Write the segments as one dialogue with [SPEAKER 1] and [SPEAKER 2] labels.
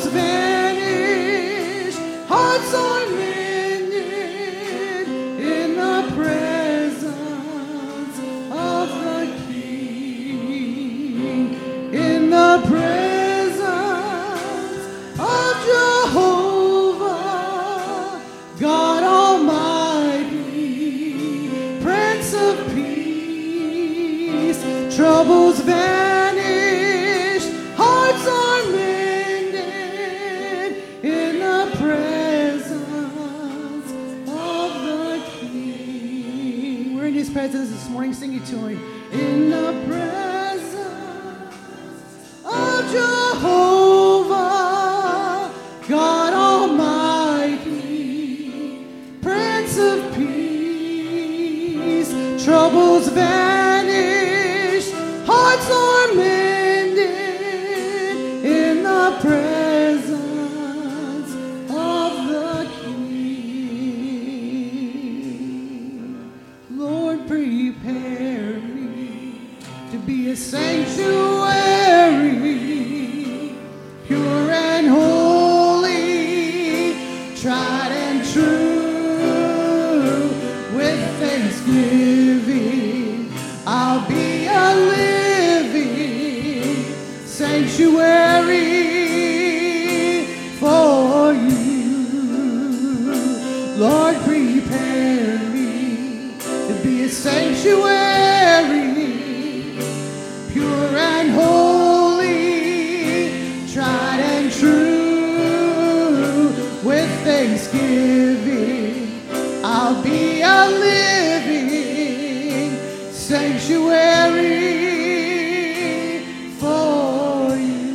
[SPEAKER 1] troubles vanish, hearts are mended in the presence of the King, in the presence of Jehovah, God Almighty, Prince of Peace. Troubles vanish, hearts are mended in the presence of the King. We're in His presence this morning. Sing it to Him. In the presence of Jehovah, God Almighty, Prince of Peace. Troubles vanish, hearts are mended in the presence of the King. Lord, prepare me to be a sanctuary, pure and holy, tried and true. With thanksgiving, I'll be a living sanctuary for you. Lord, prepare me to be a sanctuary, pure and holy, tried and true. With thanksgiving, I'll be a living sanctuary for you.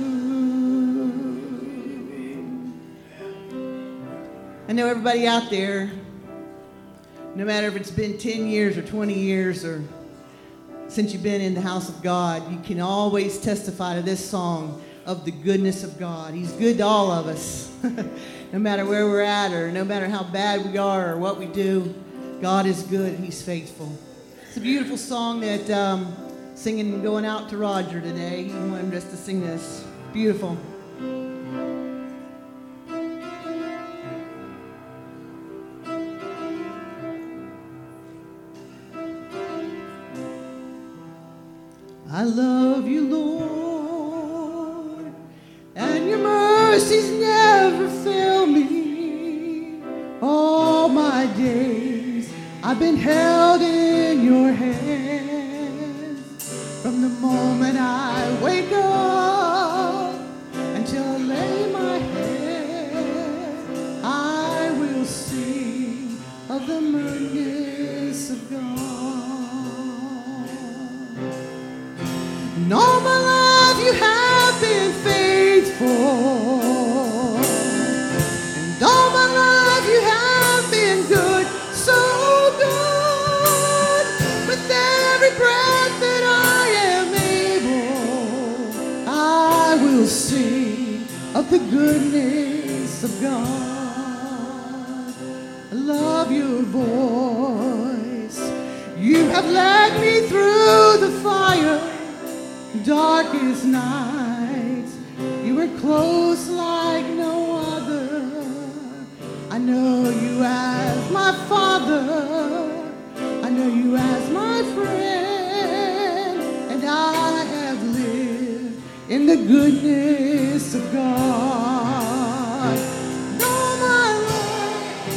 [SPEAKER 1] I know everybody out there, no matter if it's been 10 years or 20 years or since you've been in the house of God, you can always testify to this song of the goodness of God. He's good to all of us. No matter where we're at or no matter how bad we are or what we do, God is good. He's faithful. It's a beautiful song that singing and going out to Roger today. He wanted us to sing this. Beautiful. I love you, Lord, and your mercies never fail me. All my days I've been held in your hands. From the moment I wake up until I lay my head, I will sing of the goodness of God. And all my life you have been faithful. And all my life you have been good, so good. With every breath that I am able, I will sing of the goodness of God. I love your voice. You have led me through the fire, darkest nights. You were close like no other. I know you as my Father. I know you as my friend. And I have lived in the goodness of God. And all my life,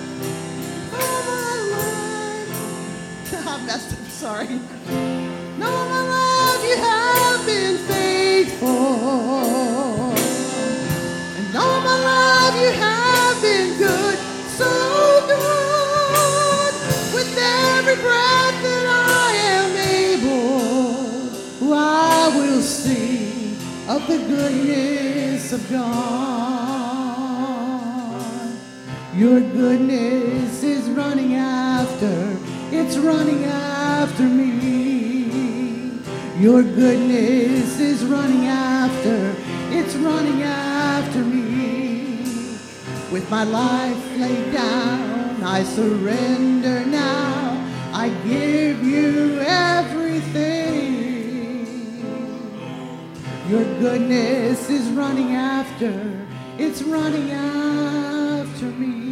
[SPEAKER 1] I messed up, sorry. And all my life you have been faithful. And all my life you have been good, so good. With every breath that I am able, I will sing of the goodness of God. Your goodness is running after, it's running after me. Your goodness is running after, it's running after me. With my life laid down, I surrender now. I give you everything. Your goodness is running after, it's running after me.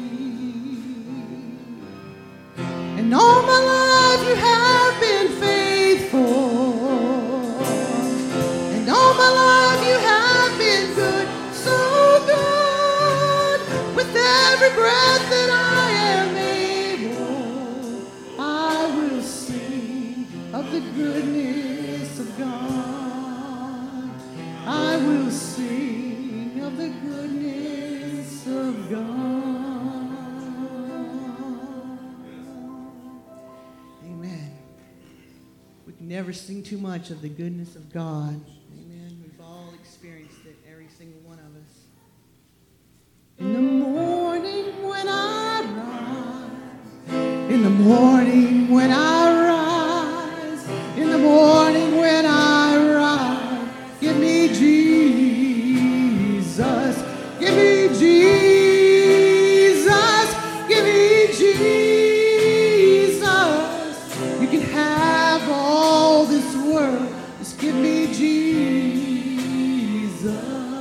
[SPEAKER 1] And all my life you have been faithful. And all my life you have been good, so good. With every breath that I am able, I will sing of the goodness of God. I will sing of the goodness of God. Amen. We can never sing too much of the goodness of God. Amen. We've all experienced it, every single one of us. In the morning when I rise, in the morning when I rise, in the morning when I rise, give me Jesus, give me Jesus, give me Jesus. You can have all this world, just give me Jesus.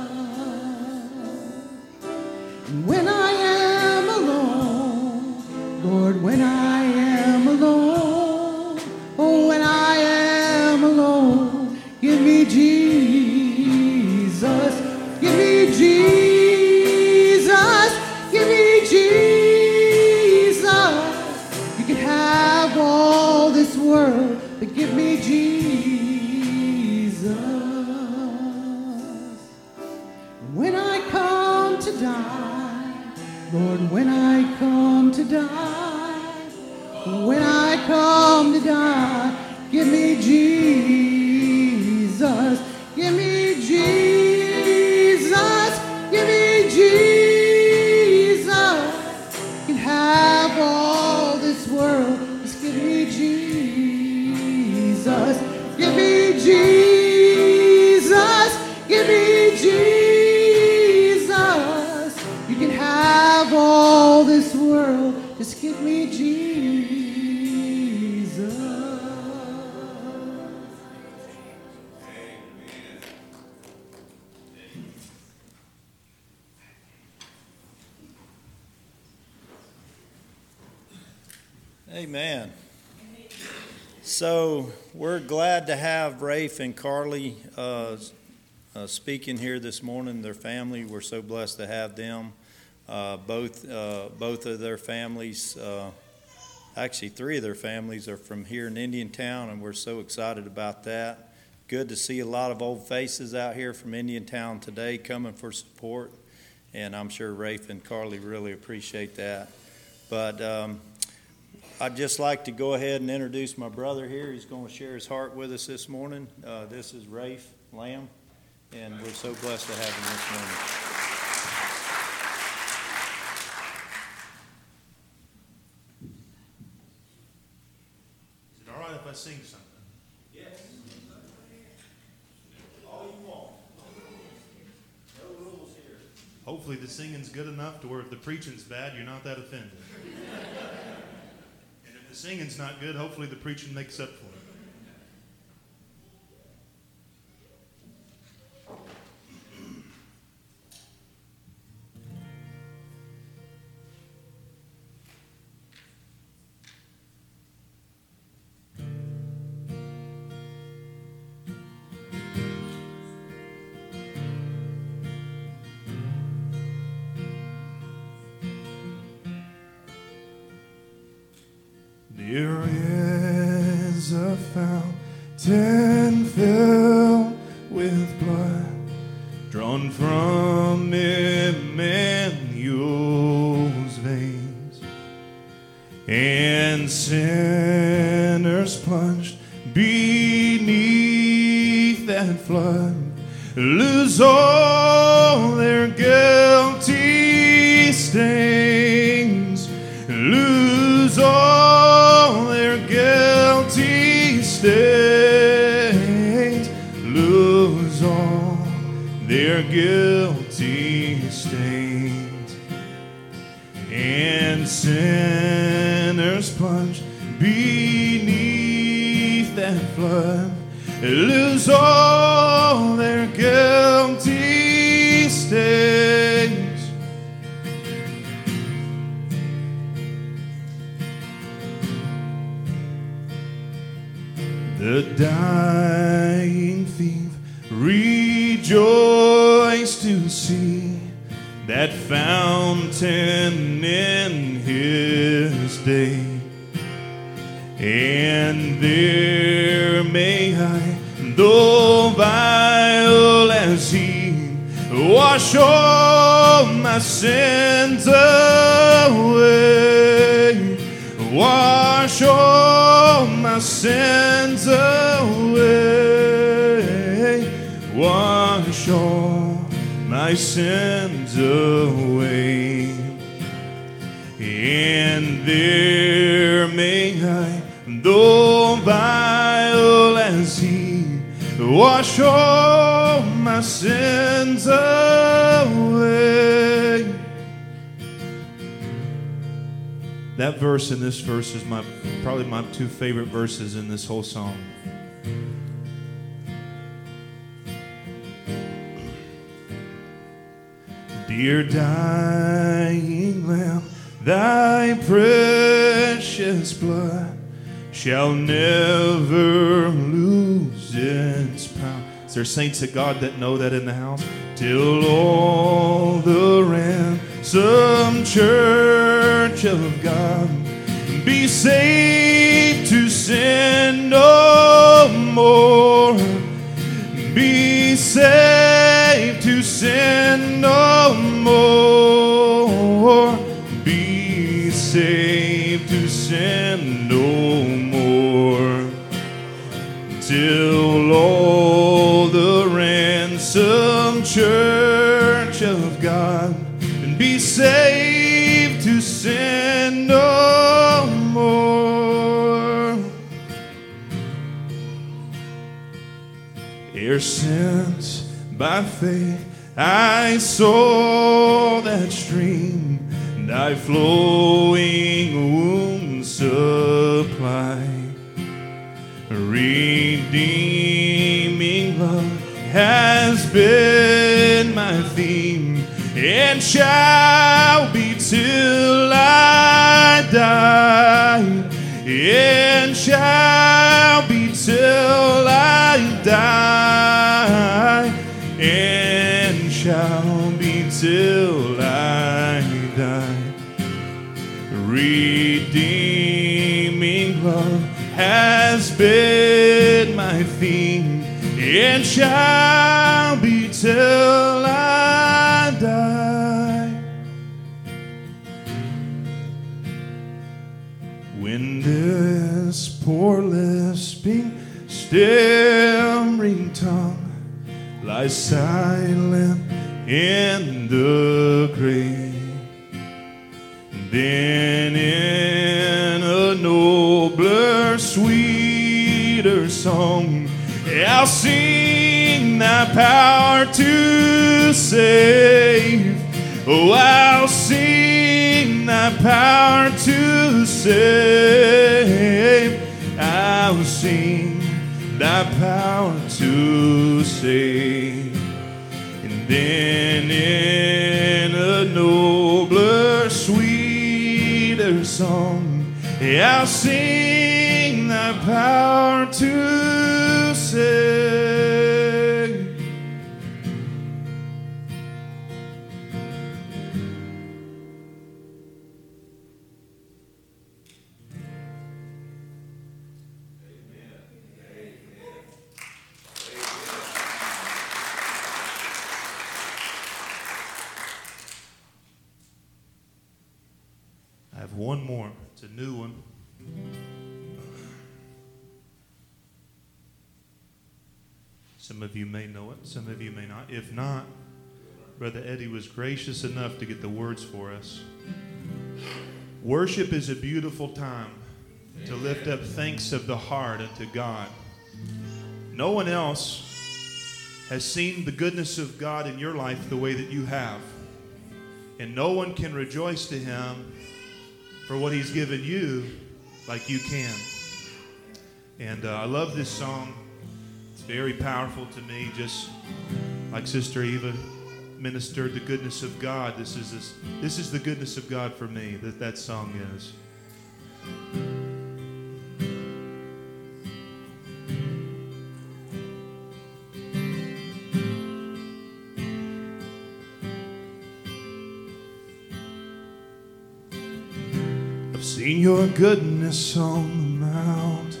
[SPEAKER 1] And when I am alone, Lord, when I am alone, oh, when I am alone, give me Jesus, give me Jesus, give me Jesus. You can have all this world, but give me Jesus. When I come to die, Lord, when I come to die, when I come to die, give me Jesus, give me Jesus, give me Jesus. You can have all this world, just give me Jesus, give me Jesus, give me Jesus. You can have all this world, just give me Jesus.
[SPEAKER 2] Amen. So we're glad to have Rafe and Carly speaking here this morning. Their family, we're so blessed to have them. Both of their families, actually 3 of their families are from here in Indiantown, and we're so excited about that. Good to see a lot of old faces out here from Indiantown today coming for support, and I'm sure Rafe and Carly really appreciate that. But I'd just like to go ahead and introduce my brother here. He's going to share his heart with us this morning. This is Rafe Lamb, and we're so blessed to have him this morning.
[SPEAKER 3] Is it all right if I sing something?
[SPEAKER 2] Yes. All you want. No rules here.
[SPEAKER 3] Hopefully the singing's good enough to where if the preaching's bad, you're not that offended. And if the singing's not good, hopefully the preaching makes up for it. There is a fountain filled with blood drawn from Emmanuel's veins, and sinners plunged beneath that flood lose all their guilty stains, lose all their guilty stains, lose all their guilty stains, and sinners plunged beneath that flood
[SPEAKER 4] lose all their guilty stains. The dying thief rejoiced to see that fountain in his day. And there may I, though vile as he, wash all my sins away. Wash all my sins away. Wash all my sins away. And there may I, though vile as he, wash all my sins away. That verse and this verse is probably my two favorite verses in this whole song. Dear dying Lamb, thy precious blood shall never lose its power. Is there saints of God that know that in the house? Till all the ransomed church of God be saved to sin no more. Be saved to sin no more. Be saved to sin no more. Till all the ransomed church of God be saved to sin no more. Ere since by faith I saw that stream, thy flowing womb supply. Redeeming love has been my theme, and shall be till I die, and shall be till I die, and shall be till I die. Redeeming love has been my theme, and shall be till I die. When this poor lisping, stammering tongue lies silent in the grave, then in a nobler, sweeter song I'll sing thy power to save. Oh, I'll sing thy power to save. I'll sing thy power to save. And then in a nobler, sweeter song I'll sing thy power to save. I have one more. It's a new one. Some of you may know it, some of you may not. If not, Brother Eddie was gracious enough to get the words for us. Worship is a beautiful time to lift up thanks of the heart unto God. No one else has seen the goodness of God in your life the way that you have. And no one can rejoice to Him for what He's given you like you can. And I love this song. It's very powerful to me, just like Sister Eva ministered the goodness of God. This is the goodness of God for me, that song is. I've seen your goodness on the mount.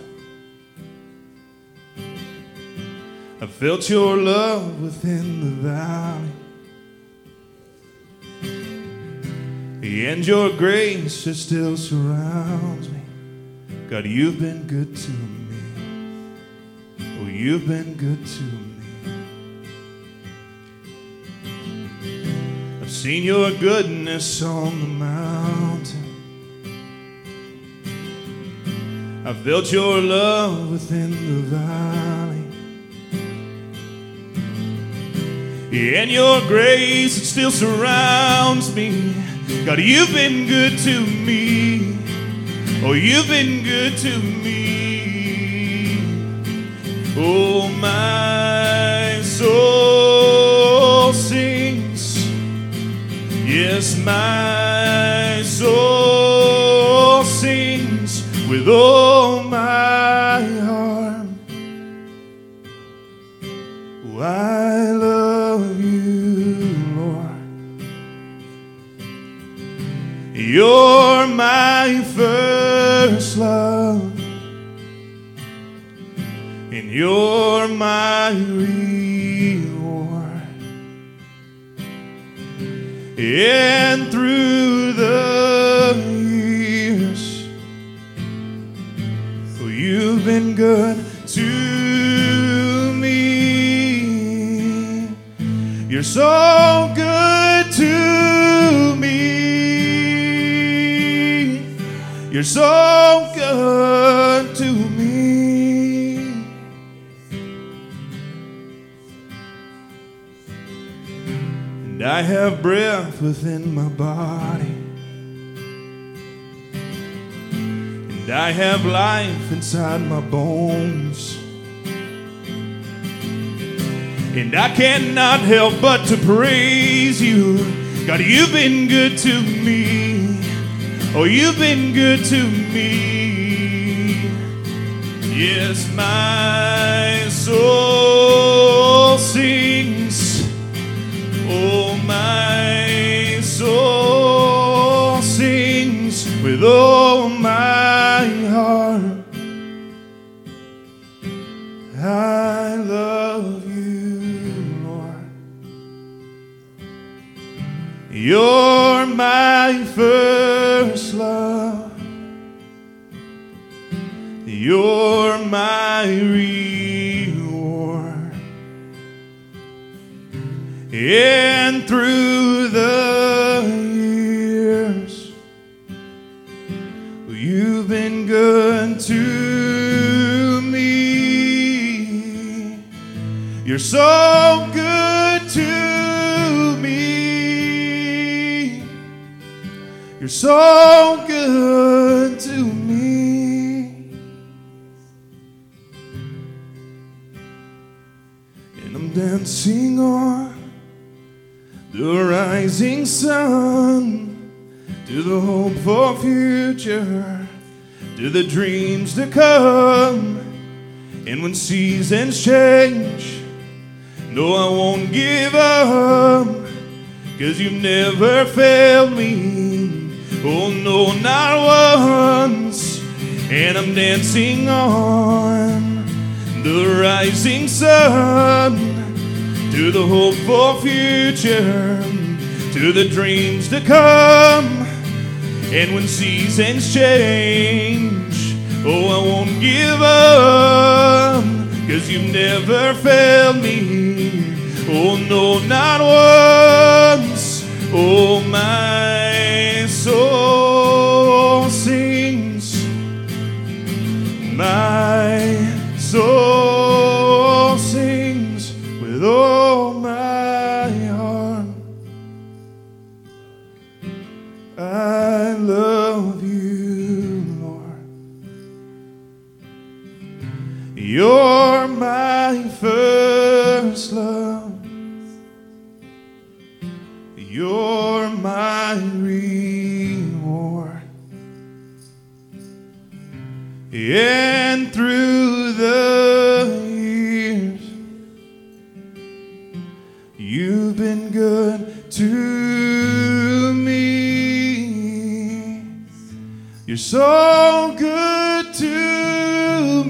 [SPEAKER 4] I felt your love within the valley, and your grace that still surrounds me. God, you've been good to me. Oh, you've been good to me. I've seen your goodness on the mountain. I felt your love within the valley, and your grace that still surrounds me. God, you've been good to me. Oh, you've been good to me. Oh, my soul sings. Yes, my soul sings with all my heart. Oh, I love you, Lord. You're my first love, and you're my reward. And through the years, oh, you've been good to me. You're so good to me. You're so good to me. And I have breath within my body, and I have life inside my bones, and I cannot help but to praise you. God, you've been good to me. Oh, you've been good to me. Yes, my soul sings. Oh, my soul sings with all my heart. I love you, Lord. You're my first love. You're my reward. And through the years, you've been good to me. You're so good to me. You're so good to me. And I'm dancing on the rising sun, to the hope for future, to the dreams to come. And when seasons change, no, I won't give up, 'cause you've never failed me. Oh no, not once. And I'm dancing on the rising sun, to the hope for future, to the dreams to come. And when seasons change, oh, I won't give up, 'cause you've never failed me. Oh no, not once. Oh, my soul sings. My soul sings with all my heart. I love you, Lord. You're my first love. You're my reward. And through the years, you've been good to me. You're so good to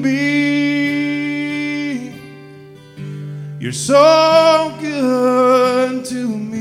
[SPEAKER 4] me. You're so good to me.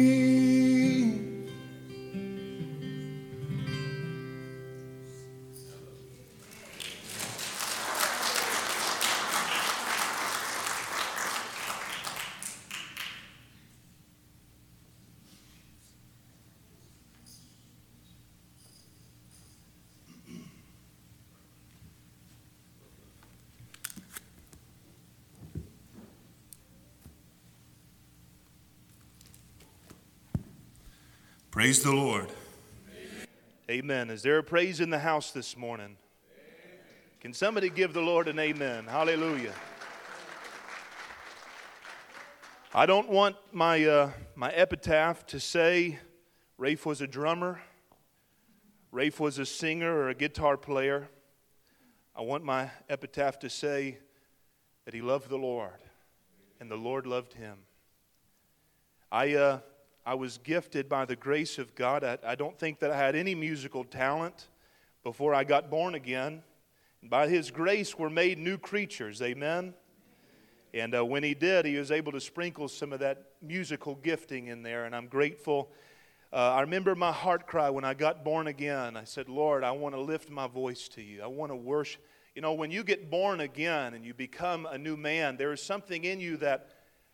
[SPEAKER 4] Praise the Lord. Amen. Is there a praise in the house this morning? Can somebody give the Lord an amen? Hallelujah. I don't want my epitaph to say Rafe was a drummer, Rafe was a singer or a guitar player. I want my epitaph to say that he loved the Lord and the Lord loved him. I was gifted by the grace of God. I don't think that I had any musical talent before I got born again. And by His grace, we're made new creatures. Amen? And when He did, He was able to sprinkle some of that musical gifting in there, and I'm grateful. I remember my heart cry when I got born again. I said, Lord, I want to lift my voice to You. I want to worship. You know, when you get born again and you become a new man, there is something in you that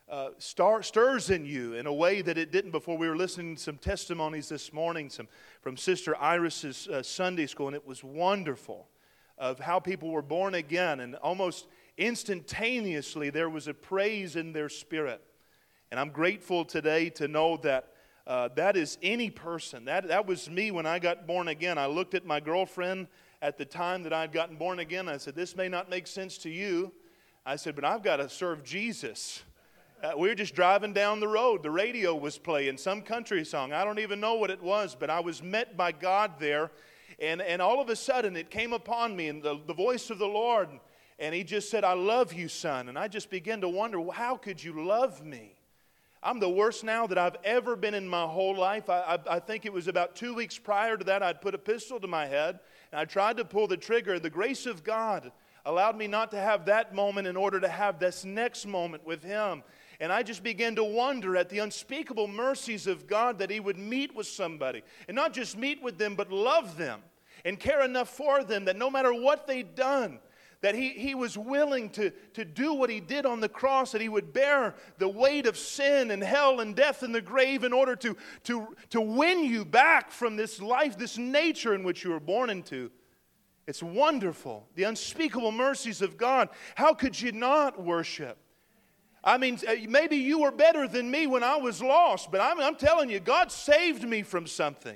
[SPEAKER 4] stirs in you in a way that it didn't before. We were listening to some testimonies this morning from Sister Iris's Sunday school, and it was wonderful of how people were born again, and almost instantaneously there was a praise in their spirit. And I'm grateful today to know that that is any person. That was me when I got born again. I looked at my girlfriend at the time that I had gotten born again. I said, this may not make sense to you. I said, but I've got to serve Jesus. We were just driving down the road. The radio was playing some country song. I don't even know what it was, but I was met by God there. And all of a sudden it came upon me, and the voice of the Lord, and He just said, I love you, son. And I just began to wonder, well, how could You love me? I'm the worst now that I've ever been in my whole life. I think it was about 2 weeks prior to that, I'd put a pistol to my head, and I tried to pull the trigger. The grace of God allowed me not to have that moment in order to have this next moment with Him. And I just began to wonder at the unspeakable mercies of God that He would meet with somebody. And not just meet with them, but love them. And care enough for them that no matter what they'd done, that he was willing to do what He did on the cross, that He would bear the weight of sin and hell and death and the grave in order to win you back from this life, this nature in which you were born into. It's wonderful. The unspeakable mercies of God. How could you not worship? I mean, maybe you were better than me when I was lost, but I'm telling you, God saved me from something.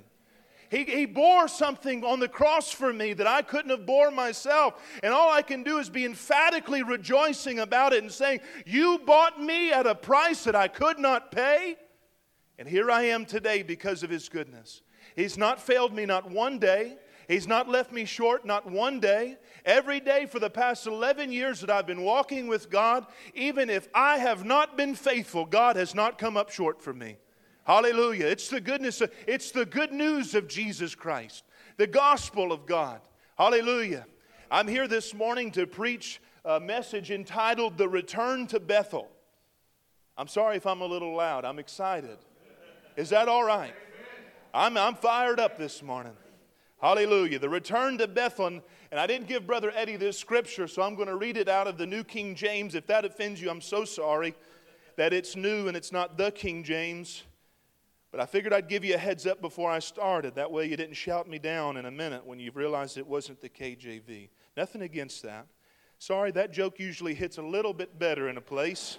[SPEAKER 4] He bore something on the cross for me that I couldn't have bore myself. And all I can do is be emphatically rejoicing about it and saying, You bought me at a price that I could not pay. And here I am today because of His goodness. He's not failed me not one day. He's not left me short, not one day. Every day for the past 11 years that I've been walking with God, even if I have not been faithful, God has not come up short for me. Hallelujah. It's the good news of Jesus Christ, the gospel of God. Hallelujah. I'm here this morning to preach a message entitled, The Return to Bethel. I'm sorry if I'm a little loud. I'm excited. Is that all right? I'm fired up this morning. Hallelujah. The return to Bethel. And I didn't give Brother Eddie this scripture, so I'm going to read it out of the New King James. If that offends you, I'm so sorry that it's new and it's not the King James. But I figured I'd give you a heads up before I started. That way you didn't shout me down in a minute when you realized it wasn't the KJV. Nothing against that. Sorry, that joke usually hits a little bit better in a place.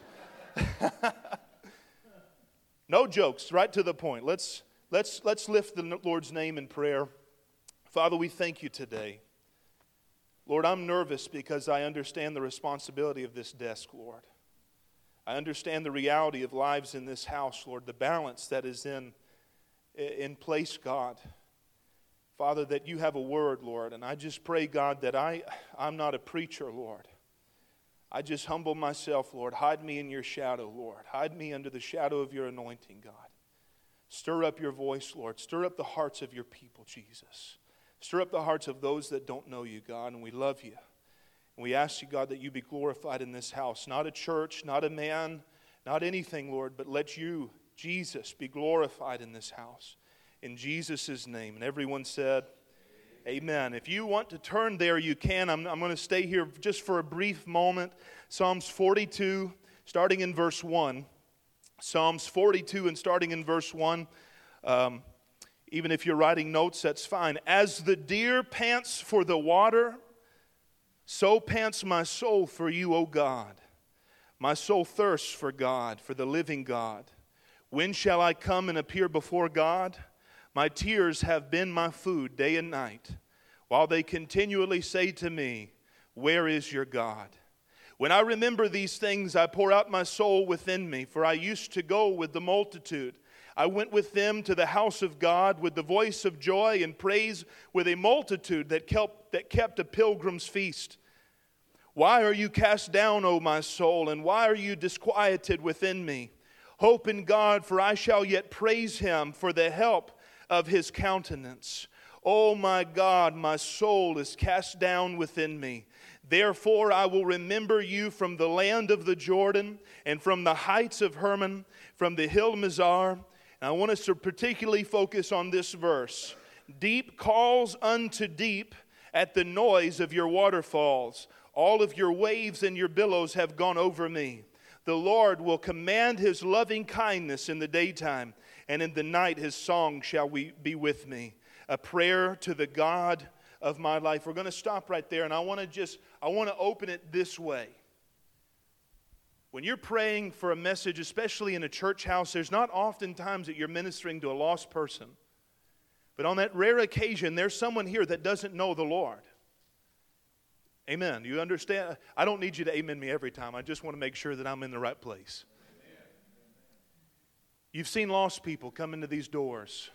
[SPEAKER 4] No jokes, right to the point. Let's lift the Lord's name in prayer. Father, we thank You today. Lord, I'm nervous because I understand the responsibility of this desk, Lord. I understand the reality of lives in this house, Lord, the balance that is in place, God. Father, that you have a word, Lord, and I just pray, God, that I'm not a preacher, Lord. I just humble myself, Lord. Hide me in your shadow, Lord. Hide me under the shadow of your anointing, God. Stir up your voice, Lord. Stir up the hearts of your people, Jesus. Stir up the hearts of those that don't know you, God, and we love you. And we ask you, God, that you be glorified in this house. Not a church, not a man, not anything, Lord, but let you, Jesus, be glorified in this house. In Jesus' name. And everyone said, amen. If you want to turn there, you can. I'm going to stay here just for a brief moment. Psalms 42, starting in verse 1. Psalms 42 and starting in verse 1. Even if you're writing notes, that's fine. As the deer pants for the water, so pants my soul for you, O God. My soul thirsts for God, for the living God. When shall I come and appear before God? My tears have been my food day and night, while they continually say to me, where is your God? When I remember these things, I pour out my soul within me, for I used to go with the multitude. I went with them to the house of God with the voice of joy and praise, with a multitude that kept a pilgrim's feast. Why are you cast down, O my soul, and why are you disquieted within me? Hope in God, for I shall yet praise him for the help of his countenance. O my God, my soul is cast down within me. Therefore I will remember you from the land of the Jordan, and from the heights of Hermon, from the hill Mizar. And I want us to particularly focus on this verse. Deep calls unto deep at the noise of your waterfalls. All of your waves and your billows have gone over me. The Lord will command his loving kindness in the daytime, and in the night his song shall be with me. A prayer to the God of my life. We're going to stop right there, and I want to open it this way. When you're praying for a message, especially in a church house, there's not often times that you're ministering to a lost person. But on that rare occasion, there's someone here that doesn't know the Lord. Amen. You understand? I don't need you to amen me every time. I just want to make sure that I'm in the right place. Amen. You've seen lost people come into these doors.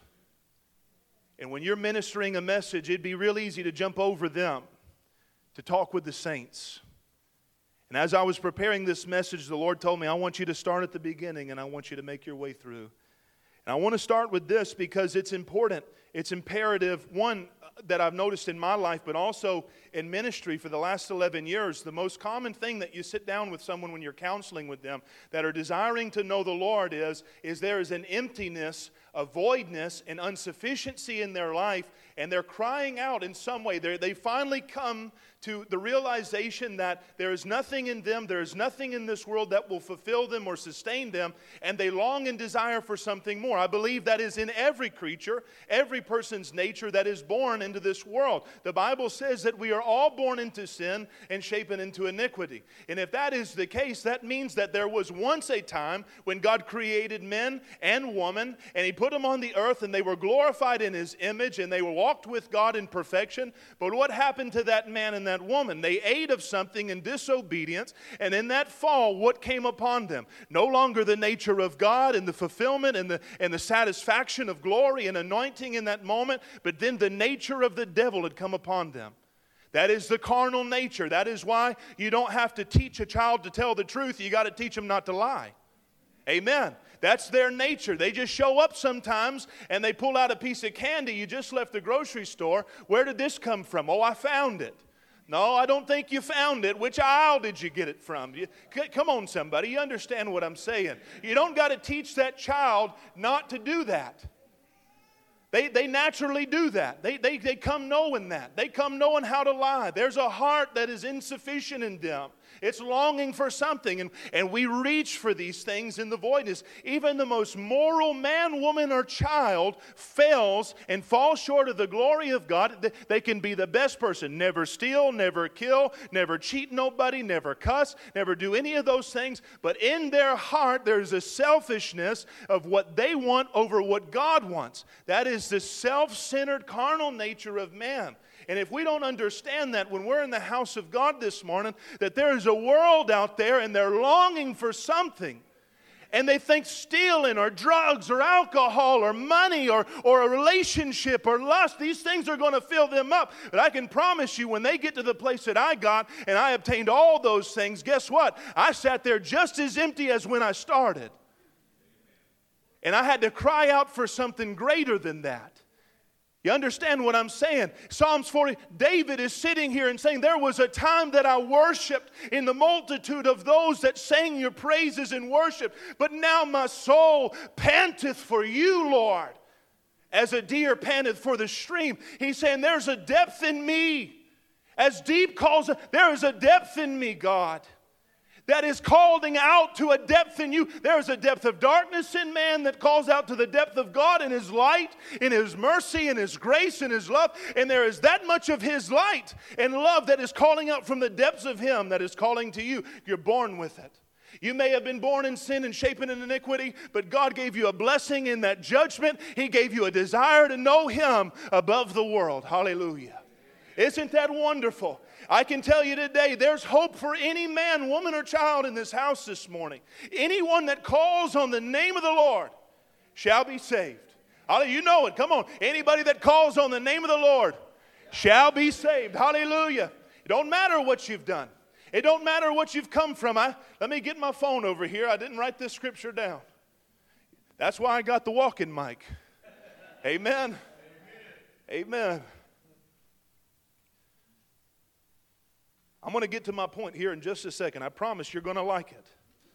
[SPEAKER 4] And when you're ministering a message, it'd be real easy to jump over them, to talk with the saints. And as I was preparing this message, the Lord told me, I want you to start at the beginning and I want you to make your way through. And I want to start with this because it's important. It's imperative, one, that I've noticed in my life, but also in ministry for the last 11 years. The most common thing that you sit down with someone when you're counseling with them that are desiring to know the Lord is there is an emptiness, a voidness, and insufficiency in their life, and they're crying out in some way. They finally come to the realization that there is nothing in them, there is nothing in this world that will fulfill them or sustain them, and they long and desire for something more. I believe that is in every creature, every person's nature that is born into this world. The Bible says that we are all born into sin and shapen into iniquity. And if that is the case, that means that there was once a time when God created men and woman, and He put them on the earth, and they were glorified in His image, and they walked with God in perfection. But what happened to that man and that woman? They ate of something in disobedience, and in that fall, what came upon them? No longer the nature of God and the fulfillment and the satisfaction of glory and anointing in that moment, but then the nature of the devil had come upon them. That is the carnal nature. That is why you don't have to teach a child to tell the truth. You got to teach them not to lie. Amen. That's their nature. They just show up sometimes and they pull out a piece of candy. You just left the grocery store. Where did this come from? Oh, I found it. No, I don't think you found it. Which aisle did you get it from? Come on, somebody. You understand what I'm saying. You don't got to teach that child not to do that. They naturally do that. They come knowing that. They come knowing how to lie. There's a heart that is insufficient in them. It's longing for something, and we reach for these things in the voidness. Even the most moral man, woman, or child fails and falls short of the glory of God. They can be the best person. Never steal, never kill, never cheat nobody, never cuss, never do any of those things. But in their heart, there's a selfishness of what they want over what God wants. That is the self-centered carnal nature of man. And if we don't understand that when we're in the house of God this morning, that there is a world out there and they're longing for something, and they think stealing or drugs or alcohol or money or a relationship or lust, these things are going to fill them up. But I can promise you, when they get to the place that I got and I obtained all those things, guess what? I sat there just as empty as when I started. And I had to cry out for something greater than that. You understand what I'm saying? Psalms 40, David is sitting here and saying, there was a time that I worshiped in the multitude of those that sang your praises in worship, but now my soul panteth for you, Lord, as a deer panteth for the stream. He's saying, there's a depth in me. As deep calls, there is a depth in me, God, that is calling out to a depth in you. There is a depth of darkness in man that calls out to the depth of God in His light, in His mercy, in His grace, in His love. And there is that much of His light and love that is calling out from the depths of Him that is calling to you. You're born with it. You may have been born in sin and shapen in iniquity, but God gave you a blessing in that judgment. He gave you a desire to know Him above the world. Hallelujah. Isn't that wonderful? I can tell you today, there's hope for any man, woman, or child in this house this morning. Anyone that calls on the name of the Lord shall be saved. You know it. Come on. Anybody that calls on the name of the Lord shall be saved. Hallelujah. It don't matter what you've done. It don't matter what you've come from. Let me get my phone over here. I didn't write this scripture down. That's why I got the walking mic. Amen. Amen. I'm going to get to my point here in just a second. I promise you're going to like it.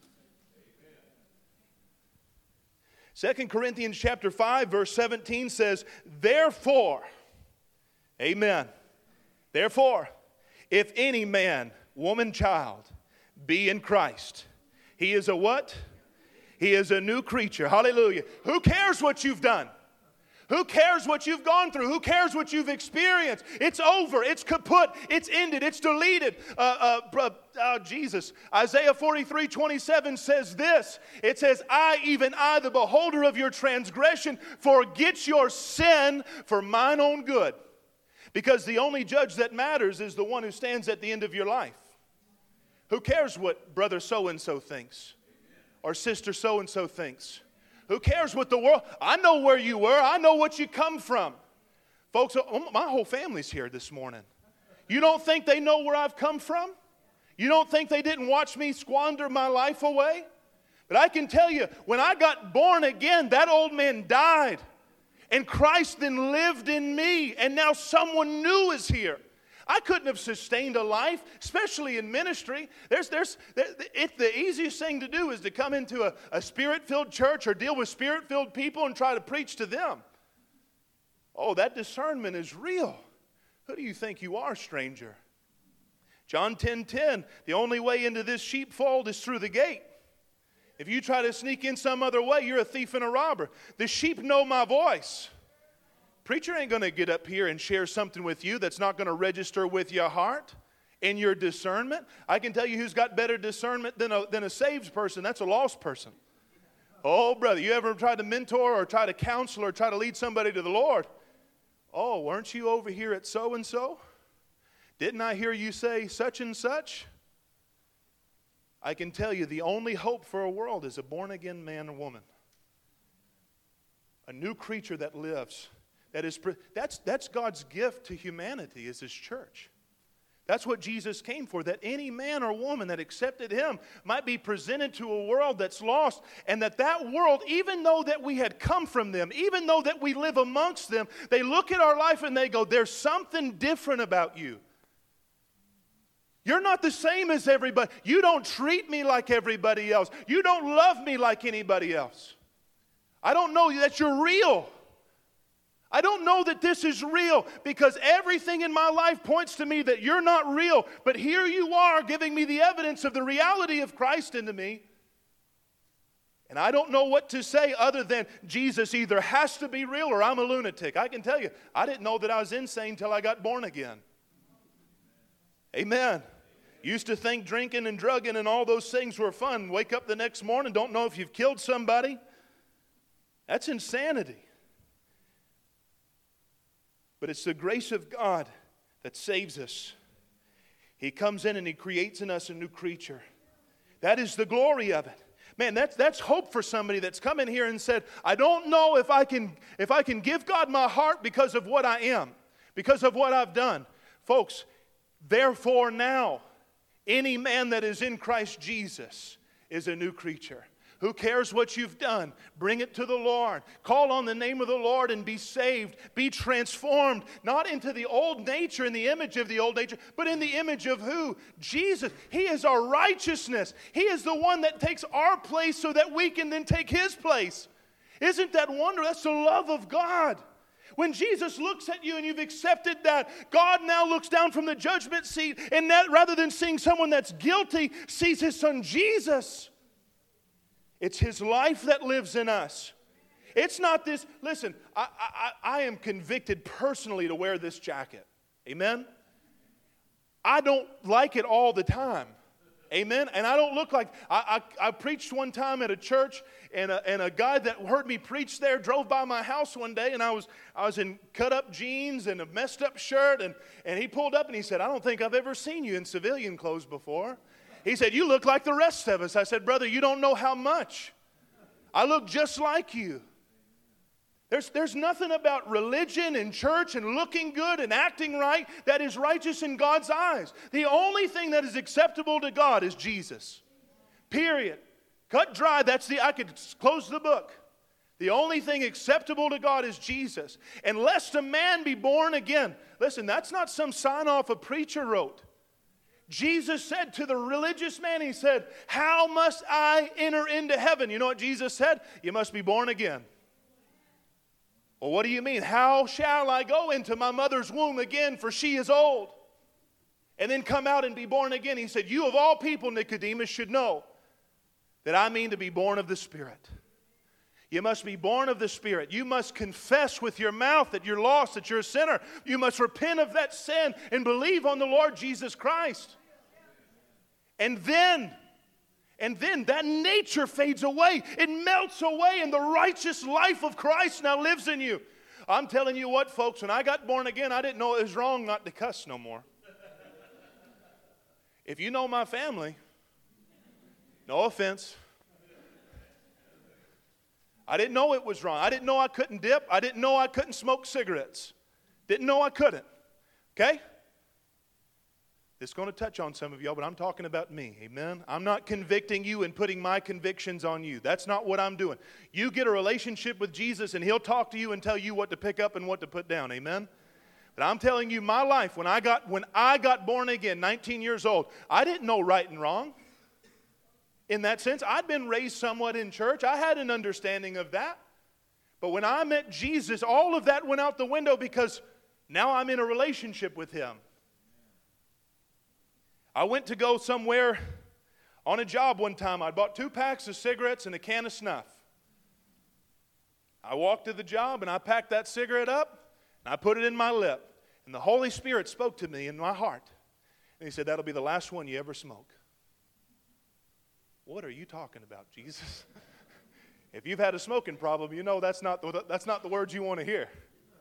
[SPEAKER 4] 2 Corinthians chapter 5, verse 17 says, therefore, amen, therefore, if any man, woman, child, be in Christ, he is a what? He is a new creature. Hallelujah. Who cares what you've done? Who cares what you've gone through? Who cares what you've experienced? It's over. It's kaput. It's ended. It's deleted. Jesus. Isaiah 43:27 says this. It says, even I, the beholder of your transgression, forget your sin for mine own good. Because the only judge that matters is the one who stands at the end of your life. Who cares what brother so-and-so thinks? Or sister so-and-so thinks? Who cares what the world? I know where you were. I know what you come from. Folks, my whole family's here this morning. You don't think they know where I've come from? You don't think they didn't watch me squander my life away? But I can tell you, when I got born again, that old man died. And Christ then lived in me. And now someone new is here. I couldn't have sustained a life, especially in ministry. The easiest thing to do is to come into a spirit-filled church or deal with spirit-filled people and try to preach to them. Oh, that discernment is real. Who do you think you are, stranger? John 10:10, the only way into this sheepfold is through the gate. If you try to sneak in some other way, you're a thief and a robber. The sheep know my voice. Preacher ain't going to get up here and share something with you that's not going to register with your heart and your discernment. I can tell you who's got better discernment than a saved person. That's a lost person. Oh, brother, you ever tried to mentor or try to counsel or try to lead somebody to the Lord? Oh, weren't you over here at so-and-so? Didn't I hear you say such and such? I can tell you the only hope for a world is a born-again man or woman. A new creature that lives. That's God's gift to humanity, is His church. That's what Jesus came for, that any man or woman that accepted Him might be presented to a world that's lost, and that world, even though that we had come from them, even though that we live amongst them, they look at our life and they go, there's something different about you. You're not the same as everybody. You don't treat me like everybody else. You don't love me like anybody else. I don't know that you're real. I don't know that this is real because everything in my life points to me that you're not real. But here you are giving me the evidence of the reality of Christ into me. And I don't know what to say other than Jesus either has to be real or I'm a lunatic. I can tell you, I didn't know that I was insane until I got born again. Amen. Used to think drinking and drugging and all those things were fun. Wake up the next morning, don't know if you've killed somebody. That's insanity. But it's the grace of God that saves us. He comes in and He creates in us a new creature. That is the glory of it. Man, that's hope for somebody that's come in here and said, I don't know if I can give God my heart because of what I am, because of what I've done. Folks, therefore now, any man that is in Christ Jesus is a new creature. Who cares what you've done? Bring it to the Lord. Call on the name of the Lord and be saved. Be transformed, not into the old nature, in the image of the old nature, but in the image of who? Jesus. He is our righteousness. He is the one that takes our place so that we can then take His place. Isn't that wonderful? That's the love of God. When Jesus looks at you and you've accepted that, God now looks down from the judgment seat, and that, rather than seeing someone that's guilty, sees His Son Jesus. It's His life that lives in us. It's not this. Listen, I am convicted personally to wear this jacket. Amen? I don't like it all the time. Amen? And I don't look like, I preached one time at a church, and a guy that heard me preach there drove by my house one day, and I was in cut-up jeans and a messed-up shirt, and he pulled up and he said, I don't think I've ever seen you in civilian clothes before. He said, you look like the rest of us. I said, brother, you don't know how much. I look just like you. There's nothing about religion and church and looking good and acting right that is righteous in God's eyes. The only thing that is acceptable to God is Jesus. Period. Cut dry, I could close the book. The only thing acceptable to God is Jesus. Unless a man be born again. Listen, that's not some sign off a preacher wrote. Jesus said to the religious man, He said, how must I enter into heaven? You know what Jesus said? You must be born again. Well, what do you mean? How shall I go into my mother's womb again, for she is old? And then come out and be born again. He said, you of all people, Nicodemus, should know that I mean to be born of the Spirit. You must be born of the Spirit. You must confess with your mouth that you're lost, that you're a sinner. You must repent of that sin and believe on the Lord Jesus Christ. And then that nature fades away. It melts away, and the righteous life of Christ now lives in you. I'm telling you what, folks, when I got born again, I didn't know it was wrong not to cuss no more. If you know my family, no offense, I didn't know it was wrong. I didn't know I couldn't dip. I didn't know I couldn't smoke cigarettes. Didn't know I couldn't. Okay? It's going to touch on some of y'all, but I'm talking about me. Amen? I'm not convicting you and putting my convictions on you. That's not what I'm doing. You get a relationship with Jesus, and He'll talk to you and tell you what to pick up and what to put down. Amen? But I'm telling you, my life, when I got born again, 19 years old, I didn't know right and wrong. In that sense, I'd been raised somewhat in church. I had an understanding of that. But when I met Jesus, all of that went out the window because now I'm in a relationship with Him. I went to go somewhere on a job one time. I bought 2 packs of cigarettes and a can of snuff. I walked to the job and I packed that cigarette up and I put it in my lip. And the Holy Spirit spoke to me in my heart. And He said, that'll be the last one you ever smoke. What are you talking about, Jesus? If you've had a smoking problem, you know that's not the words you want to hear.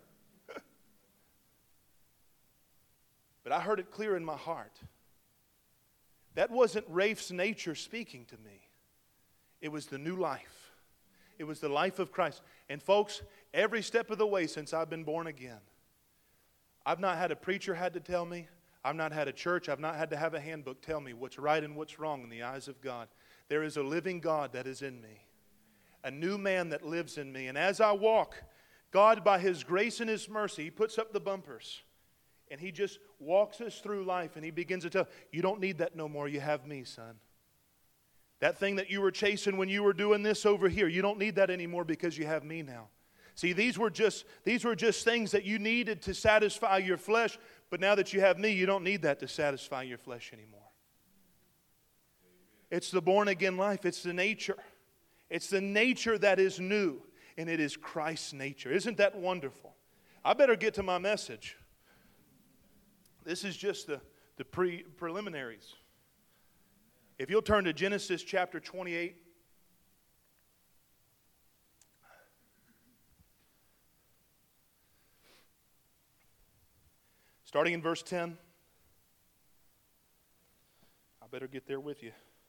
[SPEAKER 4] But I heard it clear in my heart. That wasn't Rafe's nature speaking to me. It was the new life. It was the life of Christ. And folks, every step of the way since I've been born again, I've not had a preacher had to tell me. I've not had a church. I've not had to have a handbook tell me what's right and what's wrong in the eyes of God. There is a living God that is in me. A new man that lives in me. And as I walk, God, by His grace and His mercy, He puts up the bumpers. And He just walks us through life. And He begins to tell, you don't need that no more. You have me, son. That thing that you were chasing when you were doing this over here, you don't need that anymore because you have me now. See, these were just things that you needed to satisfy your flesh. But now that you have me, you don't need that to satisfy your flesh anymore. It's the born-again life. It's the nature. It's the nature that is new, and it is Christ's nature. Isn't that wonderful? I better get to my message. This is just the preliminaries. If you'll turn to Genesis chapter 28. starting in verse 10. I better get there with you.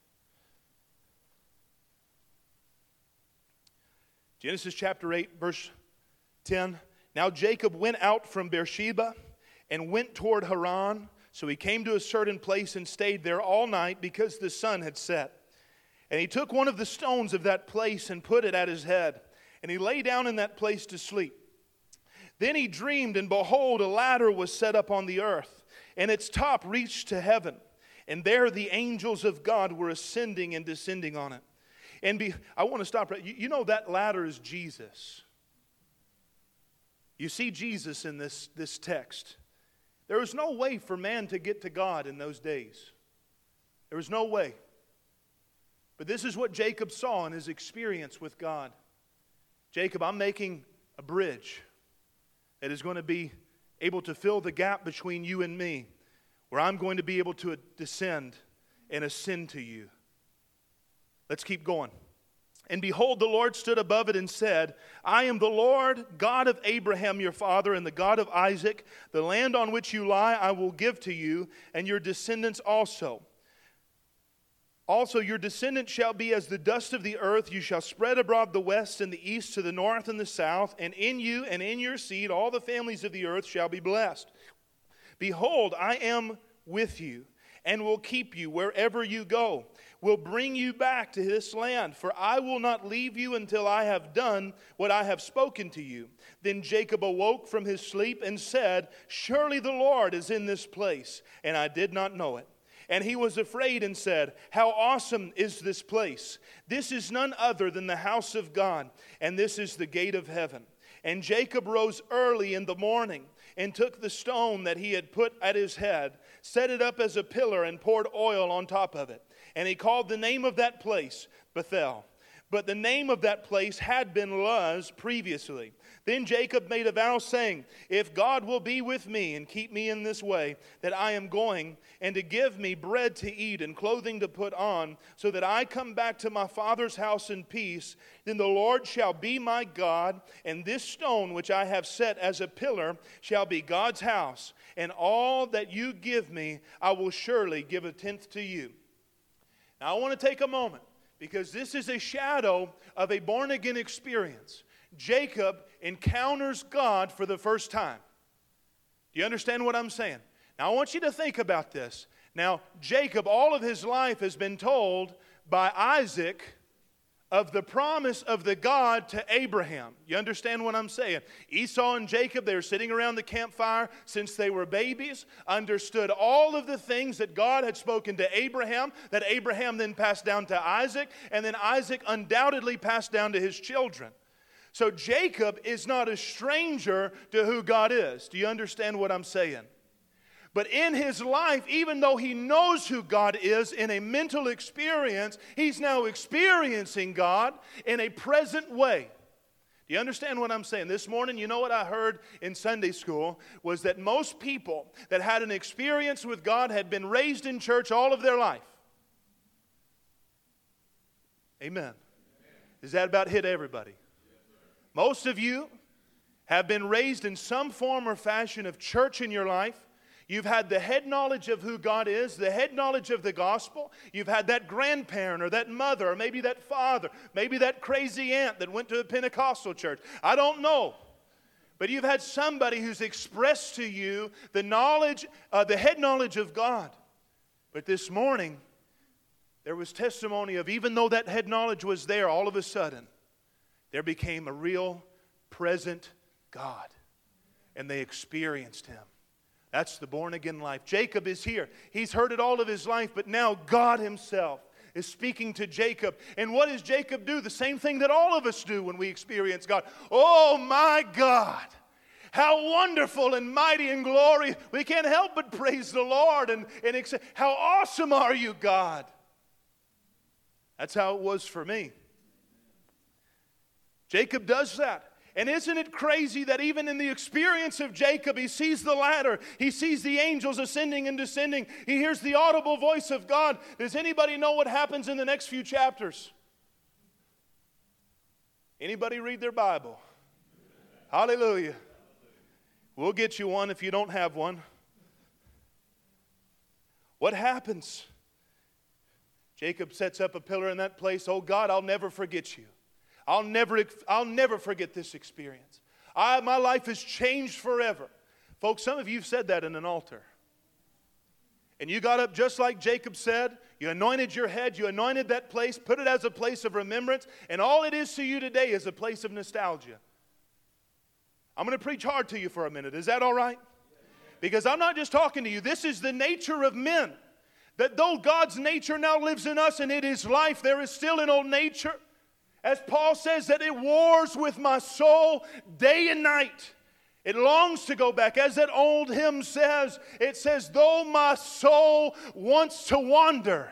[SPEAKER 4] Genesis chapter 8, verse 10. Now Jacob went out from Beersheba and went toward Haran. So he came to a certain place and stayed there all night because the sun had set. And he took one of the stones of that place and put it at his head. And he lay down in that place to sleep. Then he dreamed, and behold, a ladder was set up on the earth, and its top reached to heaven. And there the angels of God were ascending and descending on it. And I want to stop right. You know that ladder is Jesus. You see Jesus in this text. There was no way for man to get to God in those days. There was no way. But this is what Jacob saw in his experience with God. Jacob, I'm making a bridge that is going to be able to fill the gap between you and me, where I'm going to be able to descend and ascend to you. Let's keep going. And behold, the Lord stood above it and said, I am the Lord, God of Abraham your father, and the God of Isaac. The land on which you lie I will give to you, and your descendants also. Also your descendants shall be as the dust of the earth. You shall spread abroad the west and the east to the north and the south. And in you and in your seed all the families of the earth shall be blessed. Behold, I am with you, and will keep you wherever you go, will bring you back to this land, for I will not leave you until I have done what I have spoken to you. Then Jacob awoke from his sleep and said, Surely the Lord is in this place, and I did not know it. And he was afraid and said, How awesome is this place! This is none other than the house of God, and this is the gate of heaven. And Jacob rose early in the morning and took the stone that he had put at his head, set it up as a pillar, and poured oil on top of it. And he called the name of that place Bethel. But the name of that place had been Luz previously. Then Jacob made a vow, saying, If God will be with me and keep me in this way that I am going, and to give me bread to eat and clothing to put on, so that I come back to my father's house in peace, then the Lord shall be my God, and this stone which I have set as a pillar shall be God's house, and all that you give me I will surely give a tenth to you. Now I want to take a moment, because this is a shadow of a born-again experience. Jacob encounters God for the first time. Do you understand what I'm saying? Now I want you to think about this. Now Jacob, all of his life, has been told by Isaac of the promise of the God to Abraham. You understand what I'm saying? Esau and Jacob, they were sitting around the campfire since they were babies, understood all of the things that God had spoken to Abraham, that Abraham then passed down to Isaac, and then Isaac undoubtedly passed down to his children. So Jacob is not a stranger to who God is. Do you understand what I'm saying? But in his life, even though he knows who God is in a mental experience, he's now experiencing God in a present way. Do you understand what I'm saying? This morning, you know what I heard in Sunday school was that most people that had an experience with God had been raised in church all of their life. Amen. Does that about hit everybody? Most of you have been raised in some form or fashion of church in your life. You've had the head knowledge of who God is, the head knowledge of the gospel. You've had that grandparent or that mother or maybe that father, maybe that crazy aunt that went to a Pentecostal church. I don't know. But you've had somebody who's expressed to you the knowledge, the head knowledge of God. But this morning, there was testimony of even though that head knowledge was there, all of a sudden, there became a real present God. And they experienced Him. That's the born-again life. Jacob is here. He's heard it all of his life, but now God Himself is speaking to Jacob. And what does Jacob do? The same thing that all of us do when we experience God. Oh my God! How wonderful and mighty and glorious. We can't help but praise the Lord and accept. How awesome are you, God? That's how it was for me. Jacob does that. And isn't it crazy that even in the experience of Jacob, he sees the ladder, he sees the angels ascending and descending, he hears the audible voice of God. Does anybody know what happens in the next few chapters? Anybody read their Bible? Hallelujah. We'll get you one if you don't have one. What happens? Jacob sets up a pillar in that place. Oh God, I'll never forget you. I'll never forget this experience. My life has changed forever. Folks, some of you have said that in an altar. And you got up just like Jacob said. You anointed your head. You anointed that place. Put it as a place of remembrance. And all it is to you today is a place of nostalgia. I'm going to preach hard to you for a minute. Is that all right? Because I'm not just talking to you. This is the nature of men. That though God's nature now lives in us and it is life, there is still an old nature. As Paul says, that it wars with my soul day and night. It longs to go back. As that old hymn says, it says, though my soul wants to wander,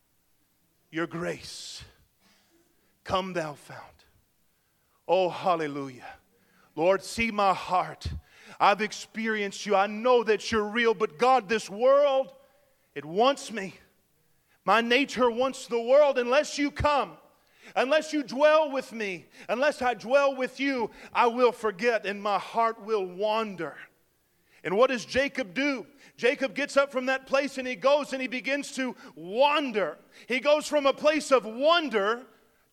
[SPEAKER 4] your grace, come thou found. Oh, hallelujah. Lord, see my heart. I've experienced you. I know that you're real. But God, this world, it wants me. My nature wants the world. Unless you come, unless you dwell with me, unless I dwell with you, I will forget and my heart will wander. And what does Jacob do? Jacob gets up from that place and he goes and he begins to wander. He goes from a place of wonder,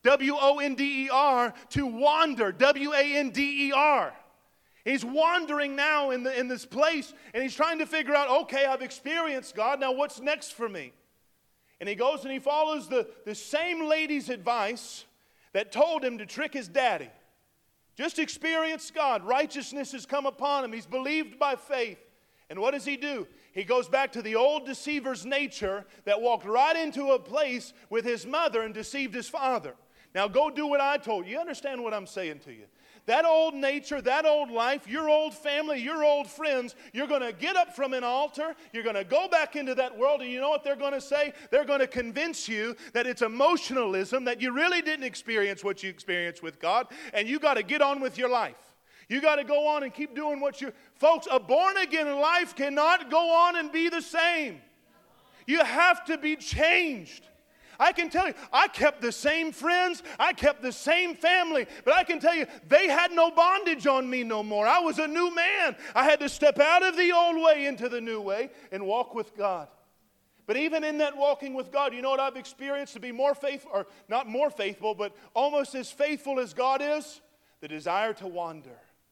[SPEAKER 4] W-O-N-D-E-R, to wander, W-A-N-D-E-R. He's wandering now in this place and he's trying to figure out, okay, I've experienced God, now what's next for me? And he goes and he follows the same lady's advice that told him to trick his daddy. Just experience God. Righteousness has come upon him. He's believed by faith. And what does he do? He goes back to the old deceiver's nature that walked right into a place with his mother and deceived his father. Now go do what I told you. You understand what I'm saying to you? That old nature, that old life, your old family, your old friends, you're going to get up from an altar, you're going to go back into that world, and you know what they're going to say? They're going to convince you that it's emotionalism, that you really didn't experience what you experienced with God, and you got to get on with your life. You got to go on and keep doing what you... Folks, a born-again life cannot go on and be the same. You have to be changed. I can tell you, I kept the same friends, I kept the same family, but I can tell you, they had no bondage on me no more. I was a new man. I had to step out of the old way into the new way and walk with God. But even in that walking with God, you know what I've experienced to be more faithful, or not more faithful, but almost as faithful as God is? The desire to wander.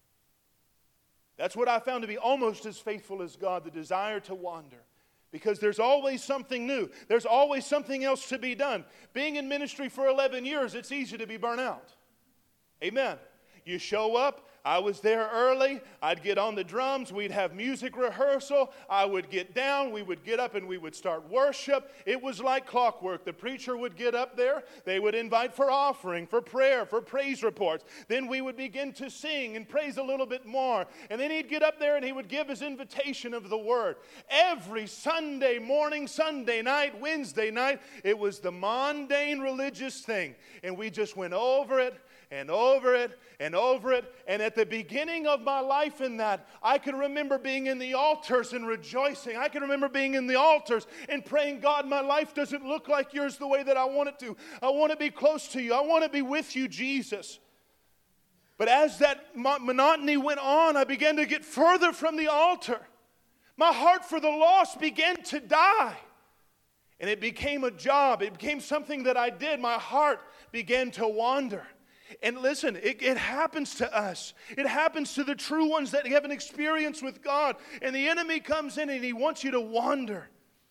[SPEAKER 4] That's what I found to be almost as faithful as God, the desire to wander. Because there's always something new. There's always something else to be done. Being in ministry for 11 years, it's easy to be burnt out. Amen. You show up. I was there early. I'd get on the drums. We'd have music rehearsal. I would get down. We would get up and we would start worship. It was like clockwork. The preacher would get up there. They would invite for offering, for prayer, for praise reports. Then we would begin to sing and praise a little bit more. And then he'd get up there and he would give his invitation of the word. Every Sunday morning, Sunday night, Wednesday night, it was the mundane religious thing. And we just went over it and over it and over it. And at the beginning of my life in that, I can remember being in the altars and rejoicing. I can remember being in the altars and praying, God, my life doesn't look like yours the way that I want it to. I want to be close to you. I want to be with you, Jesus. But as that monotony went on, I began to get further from the altar. My heart for the lost began to die. And it became a job. It became something that I did. My heart began to wander. And listen, it happens to us. It happens to the true ones that have an experience with God. And the enemy comes in and he wants you to wander.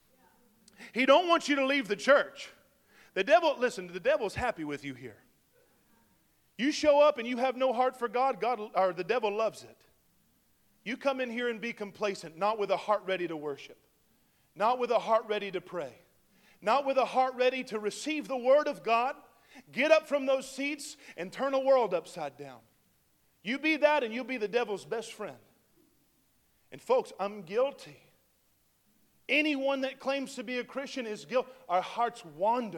[SPEAKER 4] He don't want you to leave the church. The devil's happy with you here. You show up and you have no heart for God, or the devil loves it. You come in here and be complacent, not with a heart ready to worship, not with a heart ready to pray, not with a heart ready to receive the word of God. Get up from those seats and turn a world upside down. You be that and you'll be the devil's best friend. And folks, I'm guilty. Anyone that claims to be a Christian is guilty. Our hearts wander.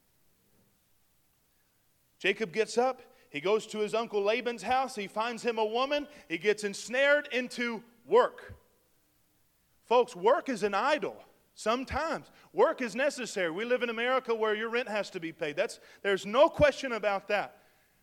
[SPEAKER 4] Jacob gets up. He goes to his uncle Laban's house. He finds him a woman. He gets ensnared into work. Folks, work is an idol. Sometimes. Work is necessary. We live in America where your rent has to be paid. There's no question about that.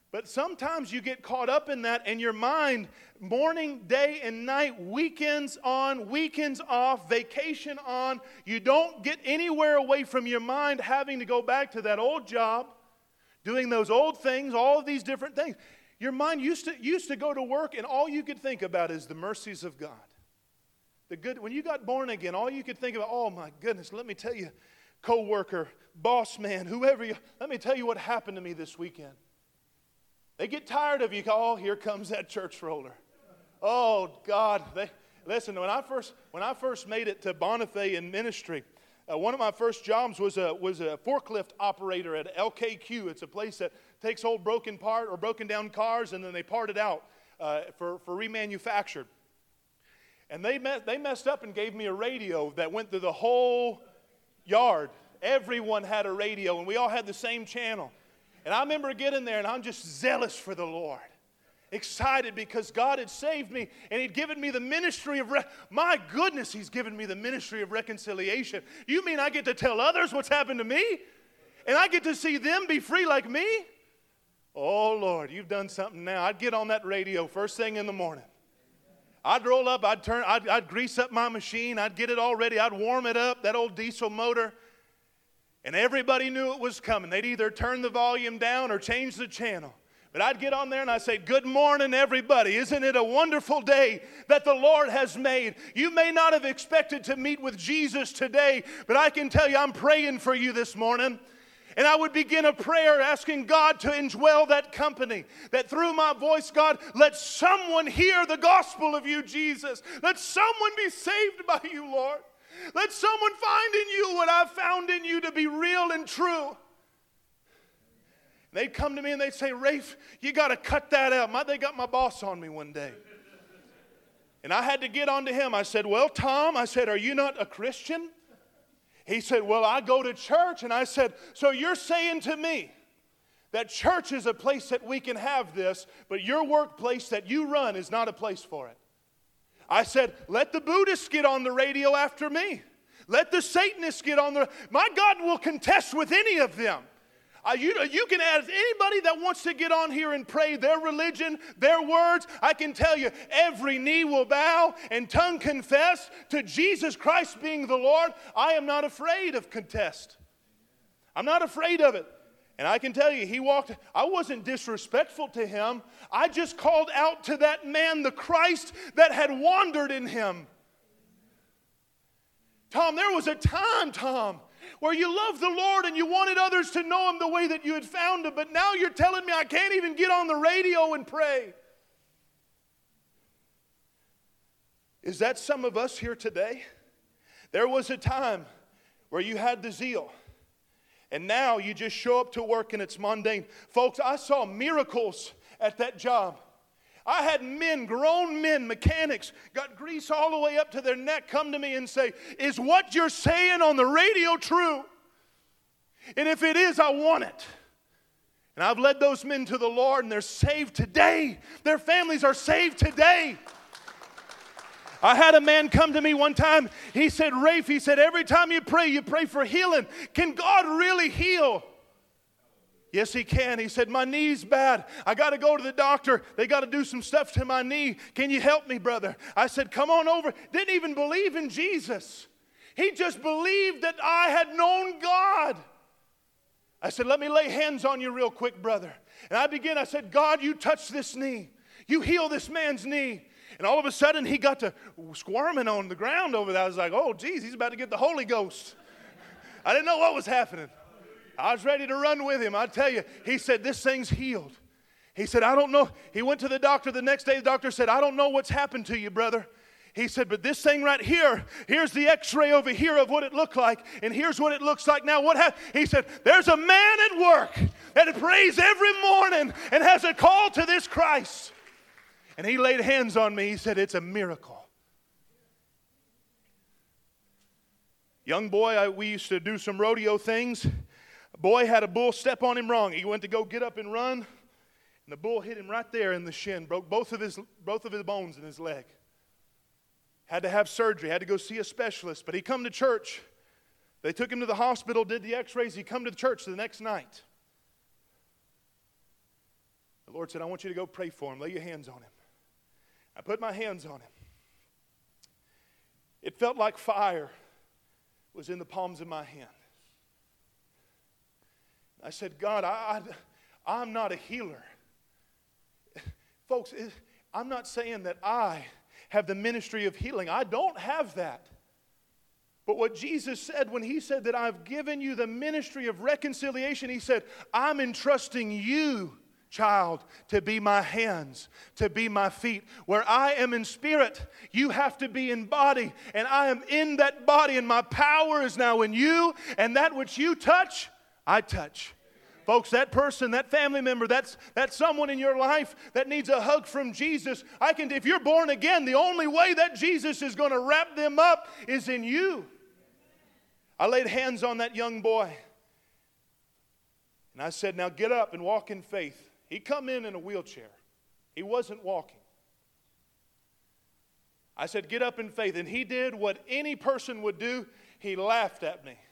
[SPEAKER 4] But sometimes you get caught up in that, and your mind, morning, day, and night, weekends on, weekends off, vacation on, you don't get anywhere away from your mind having to go back to that old job, doing those old things, all of these different things. Your mind used to go to work, and all you could think about is the mercies of God. When you got born again, all you could think about, oh my goodness, let me tell you, co-worker, boss man, whoever you, let me tell you what happened to me this weekend. They get tired of you. Oh, here comes that church roller. Oh God! Listen. When I first made it to Bonifay in ministry, one of my first jobs was a forklift operator at LKQ. It's a place that takes old broken down cars, and then they part it out for remanufactured. And they messed up and gave me a radio that went through the whole yard. Everyone had a radio, and we all had the same channel. And I remember getting there, and I'm just zealous for the Lord. Excited because God had saved me, and He'd given me the ministry of, my goodness, He's given me the ministry of reconciliation. You mean I get to tell others what's happened to me? And I get to see them be free like me? Oh, Lord, you've done something now. I'd get on that radio first thing in the morning. I'd roll up, I'd grease up my machine, I'd get it all ready, I'd warm it up, that old diesel motor. And everybody knew it was coming. They'd either turn the volume down or change the channel. But I'd get on there and I'd say, good morning, everybody. Isn't it a wonderful day that the Lord has made? You may not have expected to meet with Jesus today, but I can tell you I'm praying for you this morning. And I would begin a prayer asking God to indwell that company. That through my voice, God, let someone hear the gospel of you, Jesus. Let someone be saved by you, Lord. Let someone find in you what I've found in you to be real and true. They'd come to me and they'd say, Rafe, you got to cut that out. They got my boss on me one day. And I had to get on to him. I said, well, Tom, I said, are you not a Christian? He said, well, I go to church. And I said, so you're saying to me that church is a place that we can have this, but your workplace that you run is not a place for it? I said, let the Buddhists get on the radio after me. Let the Satanists get on the... My God will contest with any of them. You can ask anybody that wants to get on here and pray their religion, their words. I can tell you, every knee will bow and tongue confess to Jesus Christ being the Lord. I am not afraid of contest. I'm not afraid of it. And I can tell you, I wasn't disrespectful to him. I just called out to that man, the Christ that had wandered in him. Tom, there was a time, Tom, where you loved the Lord and you wanted others to know Him the way that you had found Him. But now you're telling me I can't even get on the radio and pray. Is that some of us here today? There was a time where you had the zeal. And now you just show up to work and it's mundane. Folks, I saw miracles at that job. I had men, grown men, mechanics, got grease all the way up to their neck, come to me and say, is what you're saying on the radio true? And if it is, I want it. And I've led those men to the Lord and they're saved today. Their families are saved today. I had a man come to me one time. He said, Rafe, he said, every time you pray for healing. Can God really heal? Yes, He can. He said, my knee's bad. I got to go to the doctor. They got to do some stuff to my knee. Can you help me, brother? I said, come on over. Didn't even believe in Jesus. He just believed that I had known God. I said, let me lay hands on you real quick, brother. And I said, God, you touch this knee. You heal this man's knee. And all of a sudden, he got to squirming on the ground over there. I was like, oh, geez, he's about to get the Holy Ghost. I didn't know what was happening. I was ready to run with him. I tell you, he said, this thing's healed. He said, I don't know. He went to the doctor the next day. The doctor said, I don't know what's happened to you, brother. He said, but this thing right here, here's the x-ray over here of what it looked like, and here's what it looks like now. What happened? He said, there's a man at work that prays every morning and has a call to this Christ. And he laid hands on me. He said, it's a miracle. Young boy, we used to do some rodeo things. A boy had a bull step on him wrong. He went to go get up and run, and the bull hit him right there in the shin, broke both of his bones in his leg. Had to have surgery, had to go see a specialist. But he come to church. They took him to the hospital, did the x-rays. He come to the church the next night. The Lord said, I want you to go pray for him. Lay your hands on him. I put my hands on him. It felt like fire was in the palms of my hand. I said, God, I'm not a healer. Folks, I'm not saying that I have the ministry of healing. I don't have that. But what Jesus said when he said that I've given you the ministry of reconciliation, he said, I'm entrusting you, child, to be my hands, to be my feet. Where I am in spirit, you have to be in body. And I am in that body, and my power is now in you. And that which you touch, I touch. Folks, that person, that family member, that's someone in your life that needs a hug from Jesus. If you're born again, the only way that Jesus is going to wrap them up is in you. I laid hands on that young boy. And I said, now get up and walk in faith. He come in a wheelchair. He wasn't walking. I said, get up in faith. And he did what any person would do. He laughed at me.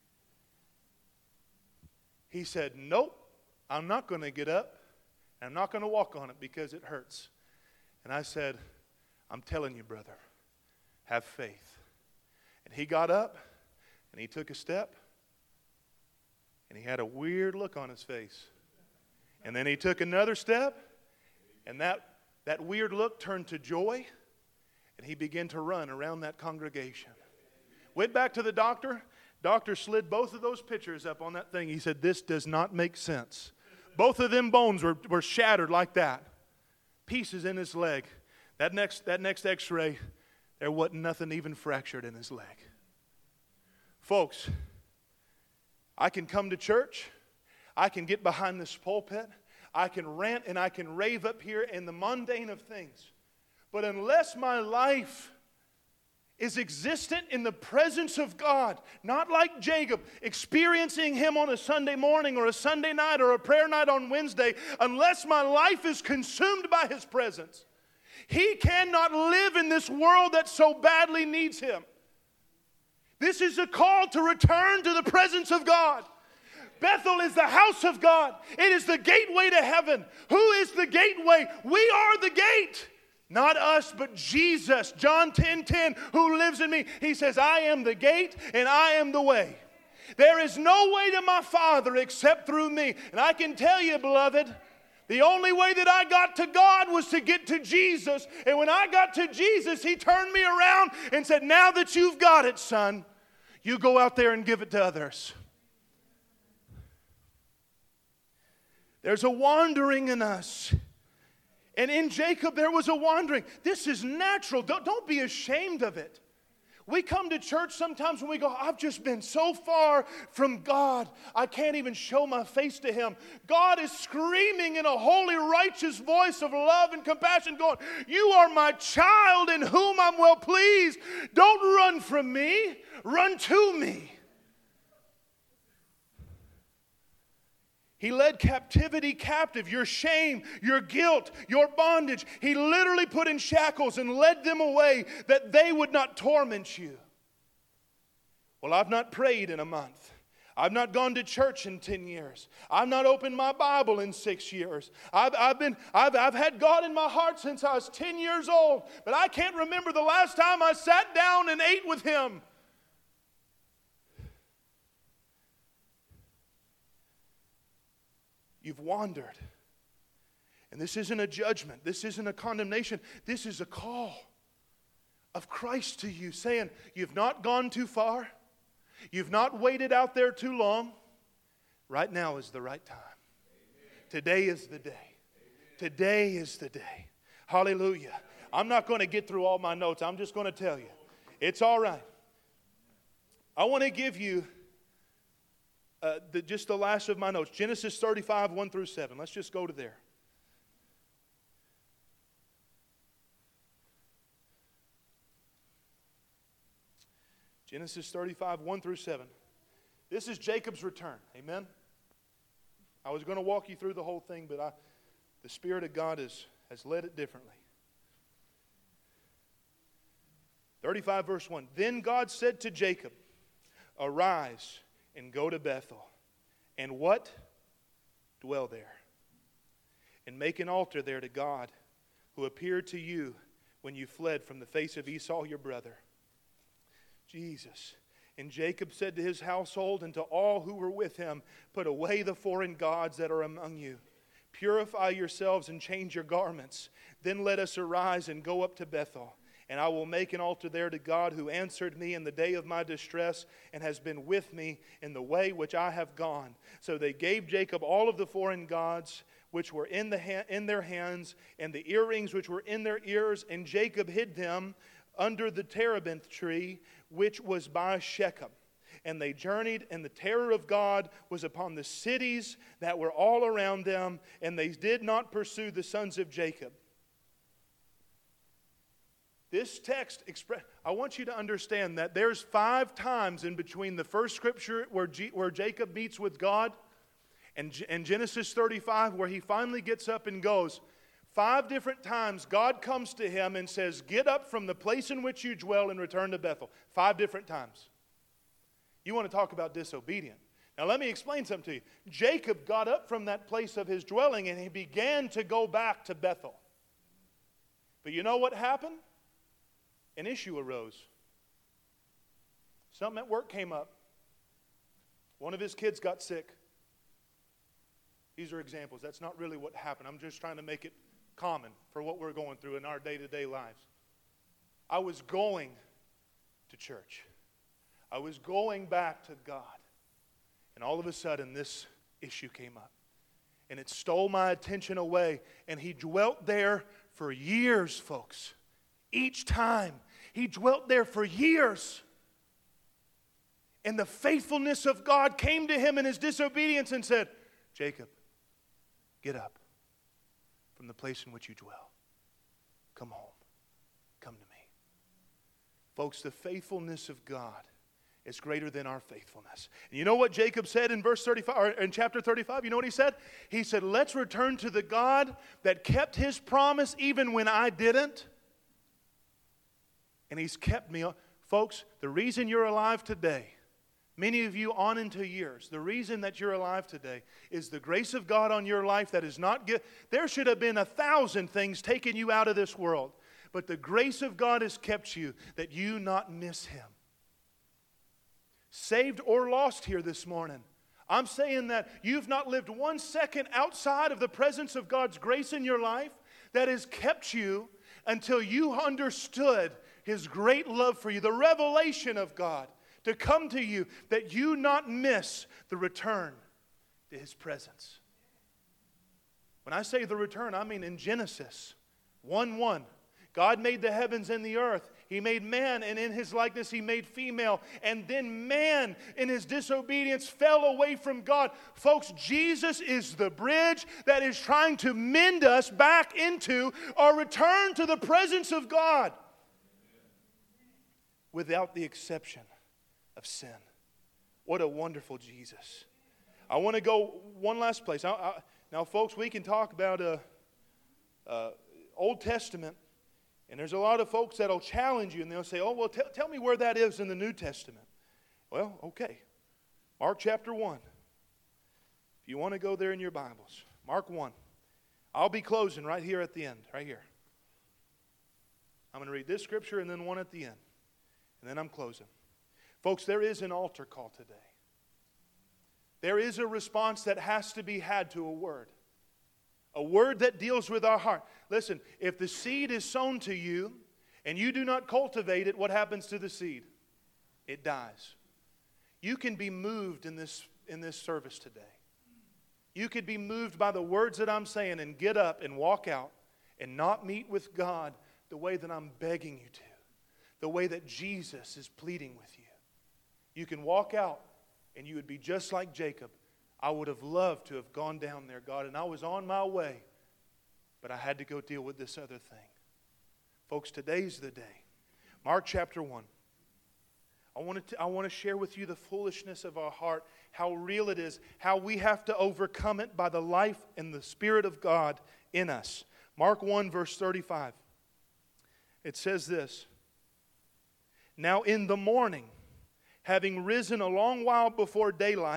[SPEAKER 4] He said, nope, I'm not going to get up. I'm not going to walk on it because it hurts. And I said, I'm telling you, brother, have faith. And he got up and he took a step. And he had a weird look on his face. And then he took another step. And that weird look turned to joy. And he began to run around that congregation. Went back to the doctor. Doctor slid both of those pictures up on that thing. He said, this does not make sense. Both of them bones were shattered like that. Pieces in his leg. That next x-ray, there wasn't nothing even fractured in his leg. Folks, I can come to church. I can get behind this pulpit. I can rant and I can rave up here in the mundane of things. But unless my life is existent in the presence of God, not like Jacob, experiencing Him on a Sunday morning or a Sunday night or a prayer night on Wednesday, unless my life is consumed by His presence, He cannot live in this world that so badly needs Him. This is a call to return to the presence of God. Bethel is the house of God. It is the gateway to heaven. Who is the gateway? We are the gate. Not us, but Jesus. John 10:10, who lives in me. He says, I am the gate and I am the way. There is no way to my Father except through me. And I can tell you, beloved, the only way that I got to God was to get to Jesus. And when I got to Jesus, He turned me around and said, now that you've got it, son, you go out there and give it to others. There's a wandering in us. And in Jacob, there was a wandering. This is natural. Don't be ashamed of it. We come to church sometimes when we go, I've just been so far from God, I can't even show my face to Him. God is screaming in a holy, righteous voice of love and compassion, going, you are my child in whom I'm well pleased. Don't run from me. Run to me. He led captivity captive, your shame, your guilt, your bondage. He literally put in shackles and led them away that they would not torment you. Well, I've not prayed in a month. I've not gone to church in 10 years. I've not opened my Bible in 6 years. I've had God in my heart since I was 10 years old, but I can't remember the last time I sat down and ate with Him. You've wandered. And this isn't a judgment. This isn't a condemnation. This is a call of Christ to you, saying, you've not gone too far. You've not waited out there too long. Right now is the right time. Today is the day. Today is the day. Hallelujah. I'm not going to get through all my notes. I'm just going to tell you. It's all right. I want to give you just the last of my notes. Genesis 35, 1 through 7. Let's just go to there. Genesis 35, 1 through 7. This is Jacob's return. Amen? I was going to walk you through the whole thing, but the Spirit of God has led it differently. 35, verse 1. Then God said to Jacob, arise and go to Bethel. And what? Dwell there. and make an altar there to God, who appeared to you when you fled from the face of Esau your brother. Jesus. And Jacob said to his household and to all who were with him, put away the foreign gods that are among you. Purify yourselves and change your garments. Then let us arise and go up to Bethel. And I will make an altar there to God, who answered me in the day of my distress and has been with me in the way which I have gone. So they gave Jacob all of the foreign gods which were in their hands, and the earrings which were in their ears, and Jacob hid them under the terebinth tree, which was by Shechem. And they journeyed, and the terror of God was upon the cities that were all around them, and they did not pursue the sons of Jacob. This text, I want you to understand that there's 5 times in between the first scripture where Jacob meets with God and Genesis 35, where he finally gets up and goes. 5 different times God comes to him and says, get up from the place in which you dwell and return to Bethel. 5 different times. You want to talk about disobedient. Now let me explain something to you. Jacob got up from that place of his dwelling and he began to go back to Bethel. But you know what happened? An issue arose. Something at work came up. One of his kids got sick. These are examples. That's not really what happened. I'm just trying to make it common for what we're going through in our day-to-day lives. I was going to church. I was going back to God. And all of a sudden, this issue came up. And it stole my attention away. And he dwelt there for years, folks. Each time. He dwelt there for years. And the faithfulness of God came to him in his disobedience and said, Jacob, get up from the place in which you dwell. Come home. Come to me. Folks, the faithfulness of God is greater than our faithfulness. And you know what Jacob said in verse 35, or in chapter 35? You know what he said? He said, let's return to the God that kept his promise even when I didn't. And he's kept me. Folks, the reason you're alive today, many of you on into years, the reason that you're alive today is the grace of God on your life that is not good. There should have been 1,000 things taking you out of this world. But the grace of God has kept you that you not miss Him. Saved or lost here this morning. I'm saying that you've not lived 1 second outside of the presence of God's grace in your life that has kept you until you understood His great love for you, the revelation of God to come to you, that you not miss the return to His presence. When I say the return, I mean in Genesis 1:1. God made the heavens and the earth. He made man, and in His likeness He made female. And then man, in his disobedience, fell away from God. Folks, Jesus is the bridge that is trying to mend us back into our return to the presence of God, without the exception of sin. What a wonderful Jesus. I want to go one last place. Now, folks, we can talk about Old Testament, and there's a lot of folks that'll challenge you, and they'll say, oh, well, tell me where that is in the New Testament. Well, okay. Mark chapter 1. If you want to go there in your Bibles. Mark 1. I'll be closing right here at the end, right here. I'm going to read this scripture and then one at the end. And then I'm closing. Folks, there is an altar call today. There is a response that has to be had to a word. A word that deals with our heart. Listen, if the seed is sown to you and you do not cultivate it, what happens to the seed? It dies. You can be moved in this service today. You could be moved by the words that I'm saying and get up and walk out and not meet with God the way that I'm begging you to. The way that Jesus is pleading with you. You can walk out and you would be just like Jacob. I would have loved to have gone down there, God, and I was on my way, but I had to go deal with this other thing. Folks, today's the day. Mark chapter 1. I want to share with you the foolishness of our heart, how real it is, how we have to overcome it by the life and the Spirit of God in us. Mark 1, verse 35. It says this. Now in the morning, having risen a long while before daylight,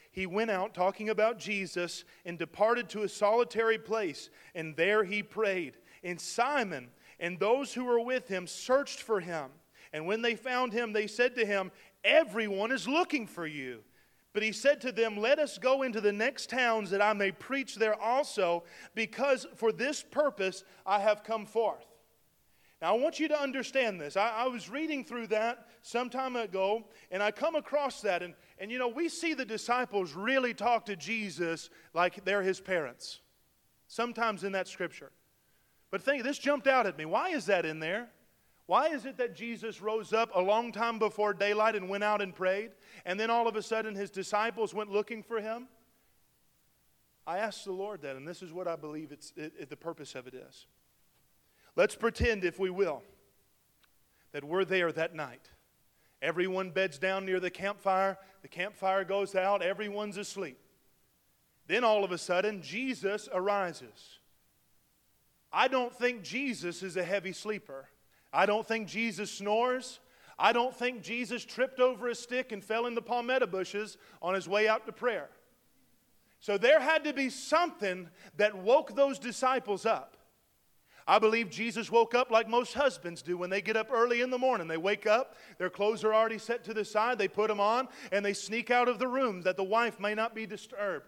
[SPEAKER 4] he went out, talking about Jesus, and departed to a solitary place, and there he prayed. And Simon and those who were with him searched for him. And when they found him, they said to him, "Everyone is looking for you." But he said to them, "Let us go into the next towns, that I may preach there also, because for this purpose I have come forth." Now, I want you to understand this. I was reading through that some time ago, and I come across that. And you know, we see the disciples really talk to Jesus like they're his parents, sometimes in that scripture. But this jumped out at me. Why is that in there? Why is it that Jesus rose up a long time before daylight and went out and prayed, and then all of a sudden his disciples went looking for him? I asked the Lord that, and this is what I believe the purpose of it is. Let's pretend, if we will, that we're there that night. Everyone beds down near the campfire goes out, everyone's asleep. Then all of a sudden, Jesus arises. I don't think Jesus is a heavy sleeper. I don't think Jesus snores. I don't think Jesus tripped over a stick and fell in the palmetto bushes on his way out to prayer. So there had to be something that woke those disciples up. I believe Jesus woke up like most husbands do when they get up early in the morning. They wake up, their clothes are already set to the side, they put them on, and they sneak out of the room that the wife may not be disturbed.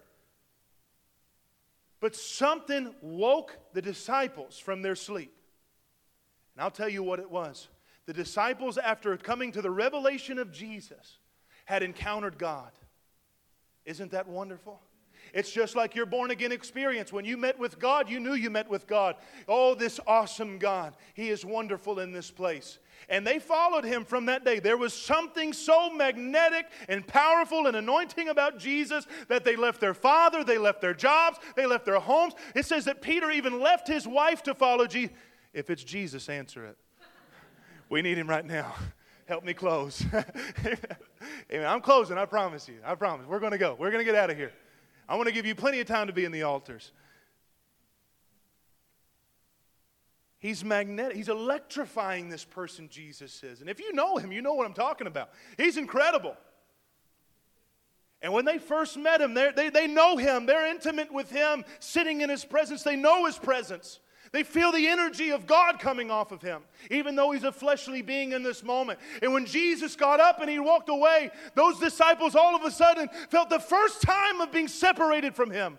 [SPEAKER 4] But something woke the disciples from their sleep. And I'll tell you what it was. The disciples, after coming to the revelation of Jesus, had encountered God. Isn't that wonderful? It's just like your born-again experience. When you met with God, you knew you met with God. Oh, this awesome God. He is wonderful in this place. And they followed him from that day. There was something so magnetic and powerful and anointing about Jesus that they left their father, they left their jobs, they left their homes. It says that Peter even left his wife to follow Jesus. If it's Jesus, answer it. We need him right now. Help me close. Amen. I'm closing, I promise you. I promise. We're going to go. We're going to get out of here. I want to give you plenty of time to be in the altars. He's magnetic. He's electrifying, this person, Jesus is. And if you know him, you know what I'm talking about. He's incredible. And when they first met him, they know him. They're intimate with him, sitting in his presence. They know his presence. They feel the energy of God coming off of him, even though he's a fleshly being in this moment. And when Jesus got up and he walked away, those disciples all of a sudden felt the first time of being separated from him.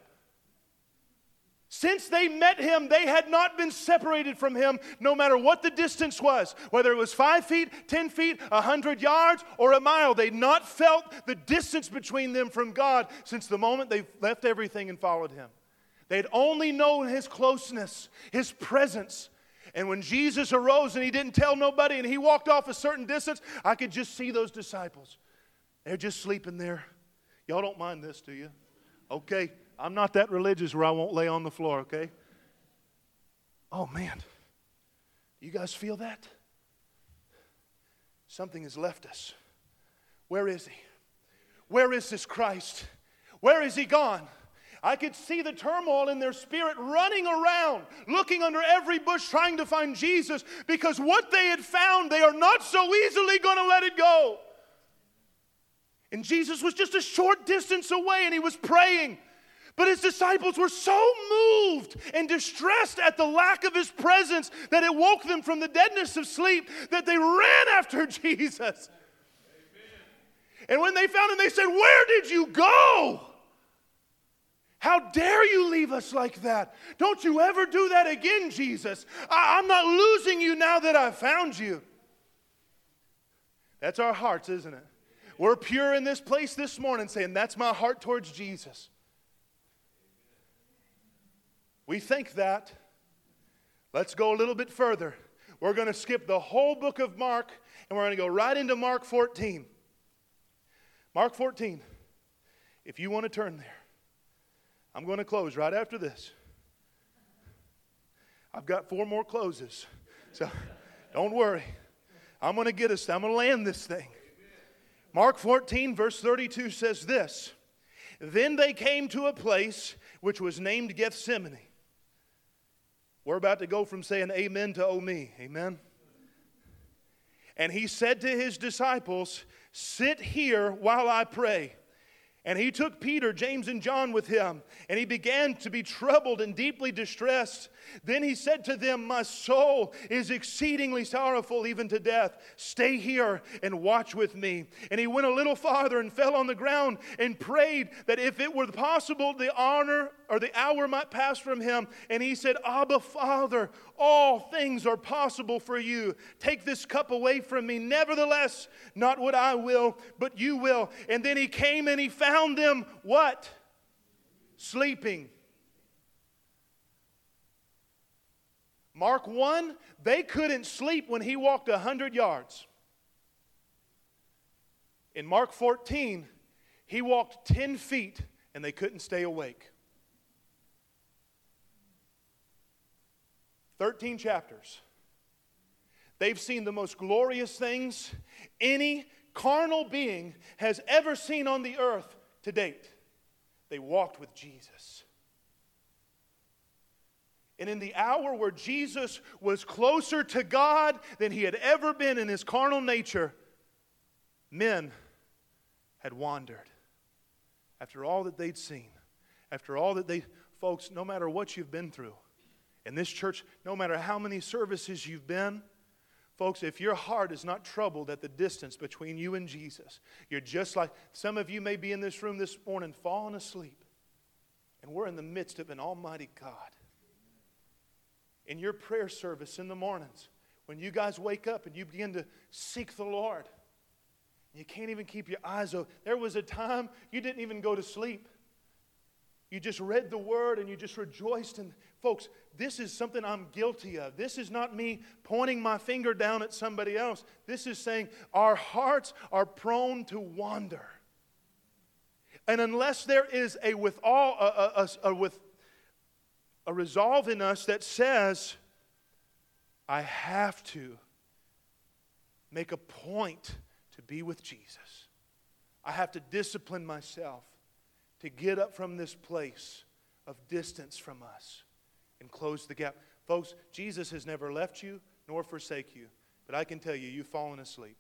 [SPEAKER 4] Since they met him, they had not been separated from him, no matter what the distance was. Whether it was 5 feet, 10 feet, 100 yards, or a mile. They'd not felt the distance between them from God since the moment they left everything and followed him. They'd only known his closeness, his presence. And when Jesus arose and he didn't tell nobody and he walked off a certain distance, I could just see those disciples. They're just sleeping there. Y'all don't mind this, do you? Okay, I'm not that religious where I won't lay on the floor, okay? Oh, man. You guys feel that? Something has left us. Where is he? Where is this Christ? Where is he gone? I could see the turmoil in their spirit running around, looking under every bush, trying to find Jesus, because what they had found, they are not so easily going to let it go. And Jesus was just a short distance away, and he was praying. But his disciples were so moved and distressed at the lack of his presence that it woke them from the deadness of sleep, that they ran after Jesus. Amen. And when they found him, they said, "Where did you go? How dare you leave us like that? Don't you ever do that again, Jesus. I'm not losing you now that I've found you." That's our hearts, isn't it? We're pure in this place this morning saying, that's my heart towards Jesus. We think that. Let's go a little bit further. We're going to skip the whole book of Mark, and we're going to go right into Mark 14. Mark 14. If you want to turn there. I'm going to close right after this. I've got 4 more closes. So don't worry. I'm going to get us. I'm going to land this thing. Mark 14, verse 32 says this. Then they came to a place which was named Gethsemane. We're about to go from saying amen to oh me. Amen. And he said to his disciples, "Sit here while I pray." And he took Peter, James, and John with him, and he began to be troubled and deeply distressed. Then he said to them, my soul is exceedingly sorrowful, even to death. Stay here and watch with me. And he went a little farther and fell on the ground and prayed that if it were possible, the honor or the hour might pass from him. And he said, Abba, Father, all things are possible for you. Take this cup away from me. Nevertheless, not what I will, but you will. And then he came and he found them, what? Sleeping. Mark 1, they couldn't sleep when he walked 100 yards. In Mark 14, he walked 10 feet and they couldn't stay awake. 13 chapters. They've seen the most glorious things any carnal being has ever seen on the earth to date. They walked with Jesus. And in the hour where Jesus was closer to God than he had ever been in his carnal nature, men had wandered. After all that they'd seen, after all that folks, no matter what you've been through, in this church, no matter how many services you've been, folks, if your heart is not troubled at the distance between you and Jesus, you're just like, some of you may be in this room this morning falling asleep, and we're in the midst of an almighty God. In your prayer service in the mornings, when you guys wake up and you begin to seek the Lord, you can't even keep your eyes open. There was a time you didn't even go to sleep. You just read the Word and you just rejoiced. And folks, this is something I'm guilty of. This is not me pointing my finger down at somebody else. This is saying our hearts are prone to wander. And unless there is a resolve in us that says, I have to make a point to be with Jesus. I have to discipline myself to get up from this place of distance from us and close the gap. Folks, Jesus has never left you nor forsake you. But I can tell you, you've fallen asleep.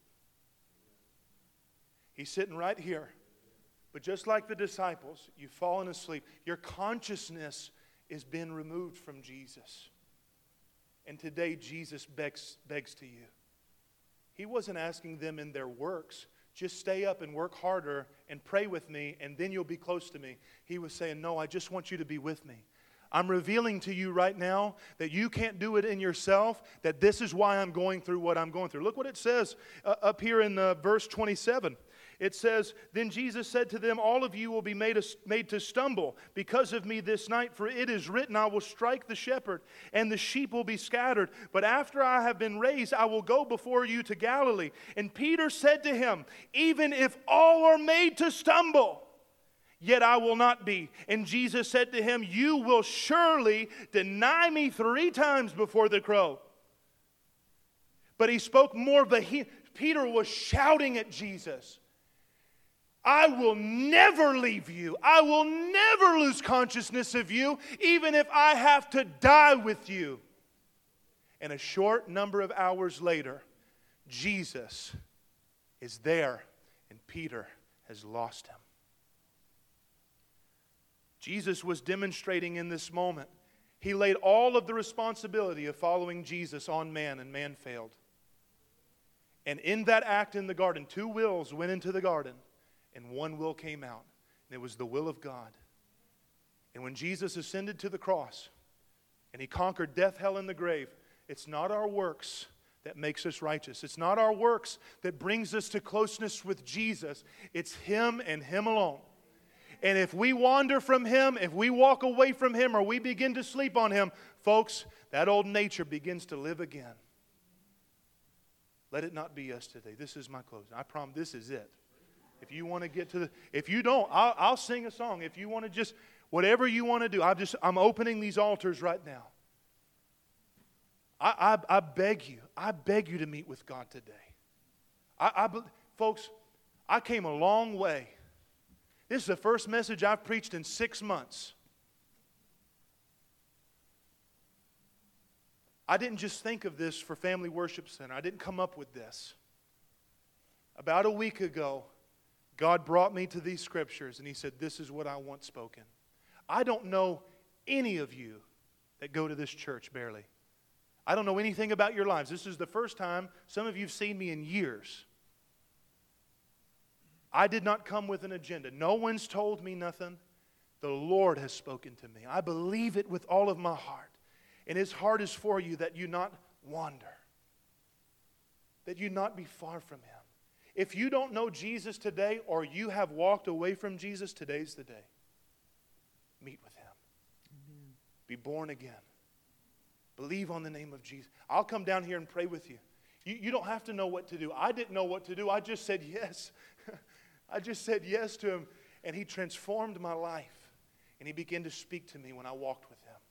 [SPEAKER 4] He's sitting right here. But just like the disciples, you've fallen asleep. Your consciousness is being removed from Jesus. And today, Jesus begs to you. He wasn't asking them in their works, just stay up and work harder and pray with me, and then you'll be close to me. He was saying, no, I just want you to be with me. I'm revealing to you right now that you can't do it in yourself, that this is why I'm going through what I'm going through. Look what it says up here in verse 27. It says, then Jesus said to them, all of you will be made to stumble because of me this night, for it is written, I will strike the shepherd, and the sheep will be scattered. But after I have been raised, I will go before you to Galilee. And Peter said to him, even if all are made to stumble, yet I will not be. And Jesus said to him, you will surely deny me 3 times before the crow. But he spoke more, but Peter was shouting at Jesus. I will never leave you. I will never lose consciousness of you, even if I have to die with you. And a short number of hours later, Jesus is there, and Peter has lost him. Jesus was demonstrating in this moment. He laid all of the responsibility of following Jesus on man, and man failed. And in that act in the garden, 2 wills went into the garden. And 1 will came out, and it was the will of God. And when Jesus ascended to the cross, and he conquered death, hell, and the grave, it's not our works that makes us righteous. It's not our works that brings us to closeness with Jesus. It's him and him alone. And if we wander from him, if we walk away from him, or we begin to sleep on him, folks, that old nature begins to live again. Let it not be us today. This is my closing. I promise this is it. If you want to get to if you don't, I'll sing a song. If you want to just, whatever you want to do, I'm opening these altars right now. I beg you to meet with God today. Folks, I came a long way. This is the first message I've preached in 6 months. I didn't just think of this for Family Worship Center. I didn't come up with this. About a week ago, God brought me to these scriptures and He said, this is what I want spoken. I don't know any of you that go to this church barely. I don't know anything about your lives. This is the first time some of you have seen me in years. I did not come with an agenda. No one's told me nothing. The Lord has spoken to me. I believe it with all of my heart. And His heart is for you that you not wander, that you not be far from Him. If you don't know Jesus today, or you have walked away from Jesus, today's the day. Meet with Him. Amen. Be born again. Believe on the name of Jesus. I'll come down here and pray with you. You don't have to know what to do. I didn't know what to do. I just said yes. I just said yes to Him, and He transformed my life. And He began to speak to me when I walked with Him.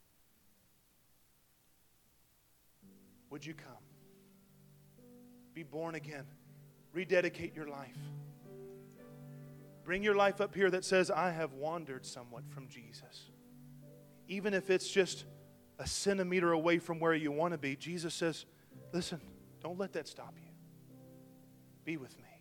[SPEAKER 4] Would you come? Be born again. Rededicate your life. Bring your life up here that says, I have wandered somewhat from Jesus. Even if it's just a centimeter away from where you want to be, Jesus says, listen, don't let that stop you. Be with me.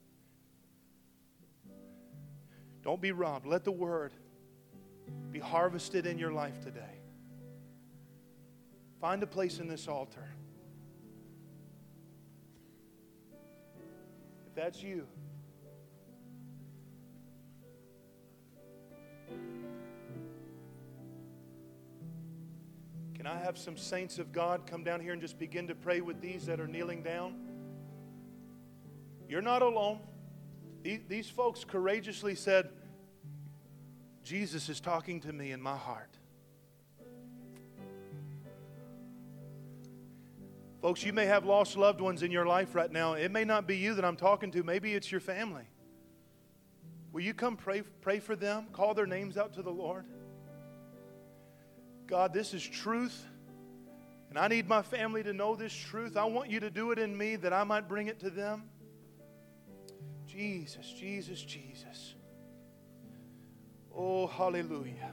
[SPEAKER 4] Don't be robbed. Let the Word be harvested in your life today. Find a place in this altar. If that's you, can I have some saints of God come down here and just begin to pray with these that are kneeling down? You're not alone. These folks courageously said, Jesus is talking to me in my heart. Folks, you may have lost loved ones in your life right now. It may not be you that I'm talking to. Maybe it's your family. Will you come pray for them? Call their names out to the Lord. God, this is truth, and I need my family to know this truth. I want you to do it in me that I might bring it to them. Jesus, Jesus, Jesus. Oh, hallelujah.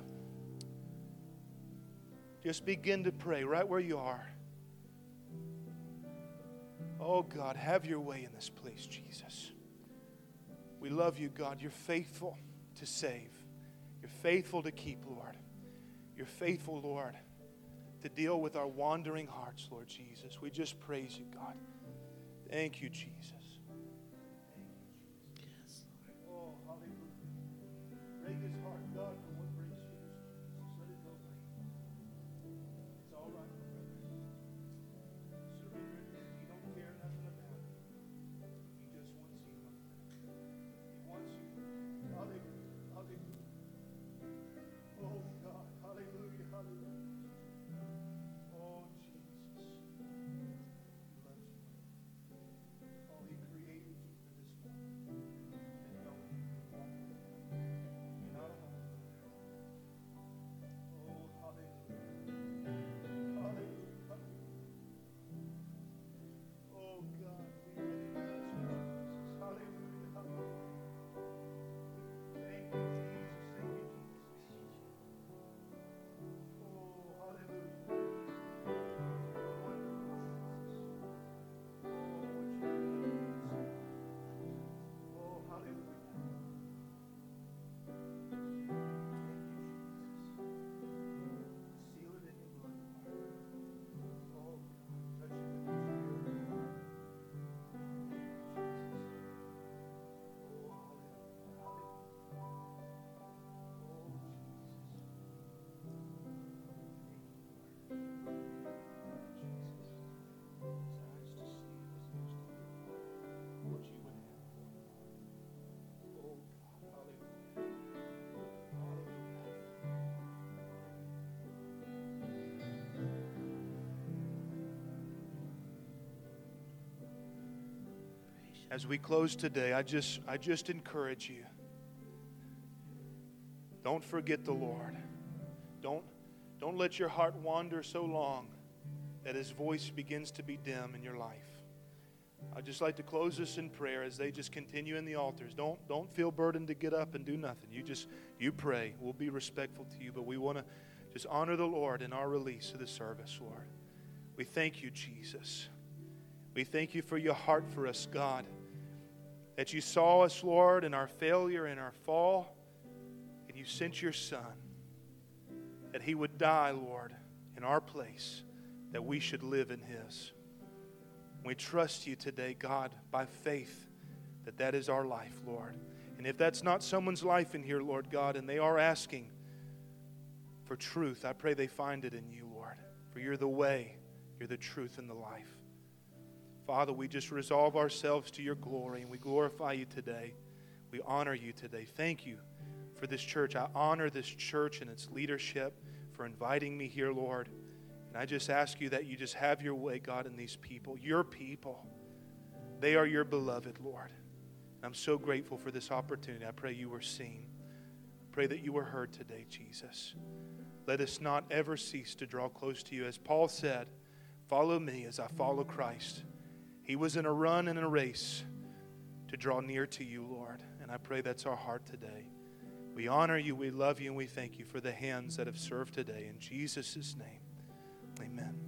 [SPEAKER 4] Just begin to pray right where you are. Oh, God, have your way in this place, Jesus. We love you, God. You're faithful to save. You're faithful to keep, Lord. You're faithful, Lord, to deal with our wandering hearts, Lord Jesus. We just praise you, God. Thank you, Jesus.
[SPEAKER 1] Yes, Lord.
[SPEAKER 4] Oh, hallelujah. Break his heart, God, for what brings tears, Jesus. Let it go, it's all right, brother. Surrender it to him. He don't care nothing about it. He just wants you. He wants you. Hallelujah. Hallelujah. Oh, God. Hallelujah. Hallelujah. Oh, Jesus. He loves you. Oh, He created you for this moment. And know you can walk with Him. You're not alone. Oh, hallelujah. Hallelujah. Hallelujah. Oh, God, we recognize you, Jesus. Hallelujah. Hallelujah. Thank you, Jesus. Thank you, Jesus. Oh, hallelujah. Wonderful Jesus. Oh, what you have done for us. Oh, hallelujah. Thank you, Jesus. Seal it in your blood, Lord. Oh, God, touch it with your spirit. Thank you, Jesus. Oh, hallelujah. Hallelujah. Oh, Jesus. As we close today, I just encourage you. Don't forget the Lord. Don't let your heart wander so long that His voice begins to be dim in your life. I'd just like to close this in prayer as they just continue in the altars. Don't feel burdened to get up and do nothing. You pray. We'll be respectful to you, but we want to just honor the Lord in our release of the service, Lord. We thank you, Jesus. We thank you for your heart for us, God. that you saw us, Lord, in our failure and our fall, and you sent your Son, that He would die, Lord, in our place, that we should live in His. We trust you today, God, by faith, that that is our life, Lord. And if that's not someone's life in here, Lord God, and they are asking for truth, I pray they find it in you, Lord. For you're the way, you're the truth, and the life. Father, we just resolve ourselves to your glory, and we glorify you today. We honor you today. Thank you for this church. I honor this church and its leadership for inviting me here, Lord. And I just ask you that you just have your way, God, in these people, your people. They are your beloved, Lord. And I'm so grateful for this opportunity. I pray you were seen. I pray that you were heard today, Jesus. Let us not ever cease to draw close to you. As Paul said, follow me as I follow Christ. He was in a run and a race to draw near to you, Lord. And I pray that's our heart today. We honor you, we love you, and we thank you for the hands that have served today. In Jesus' name, amen.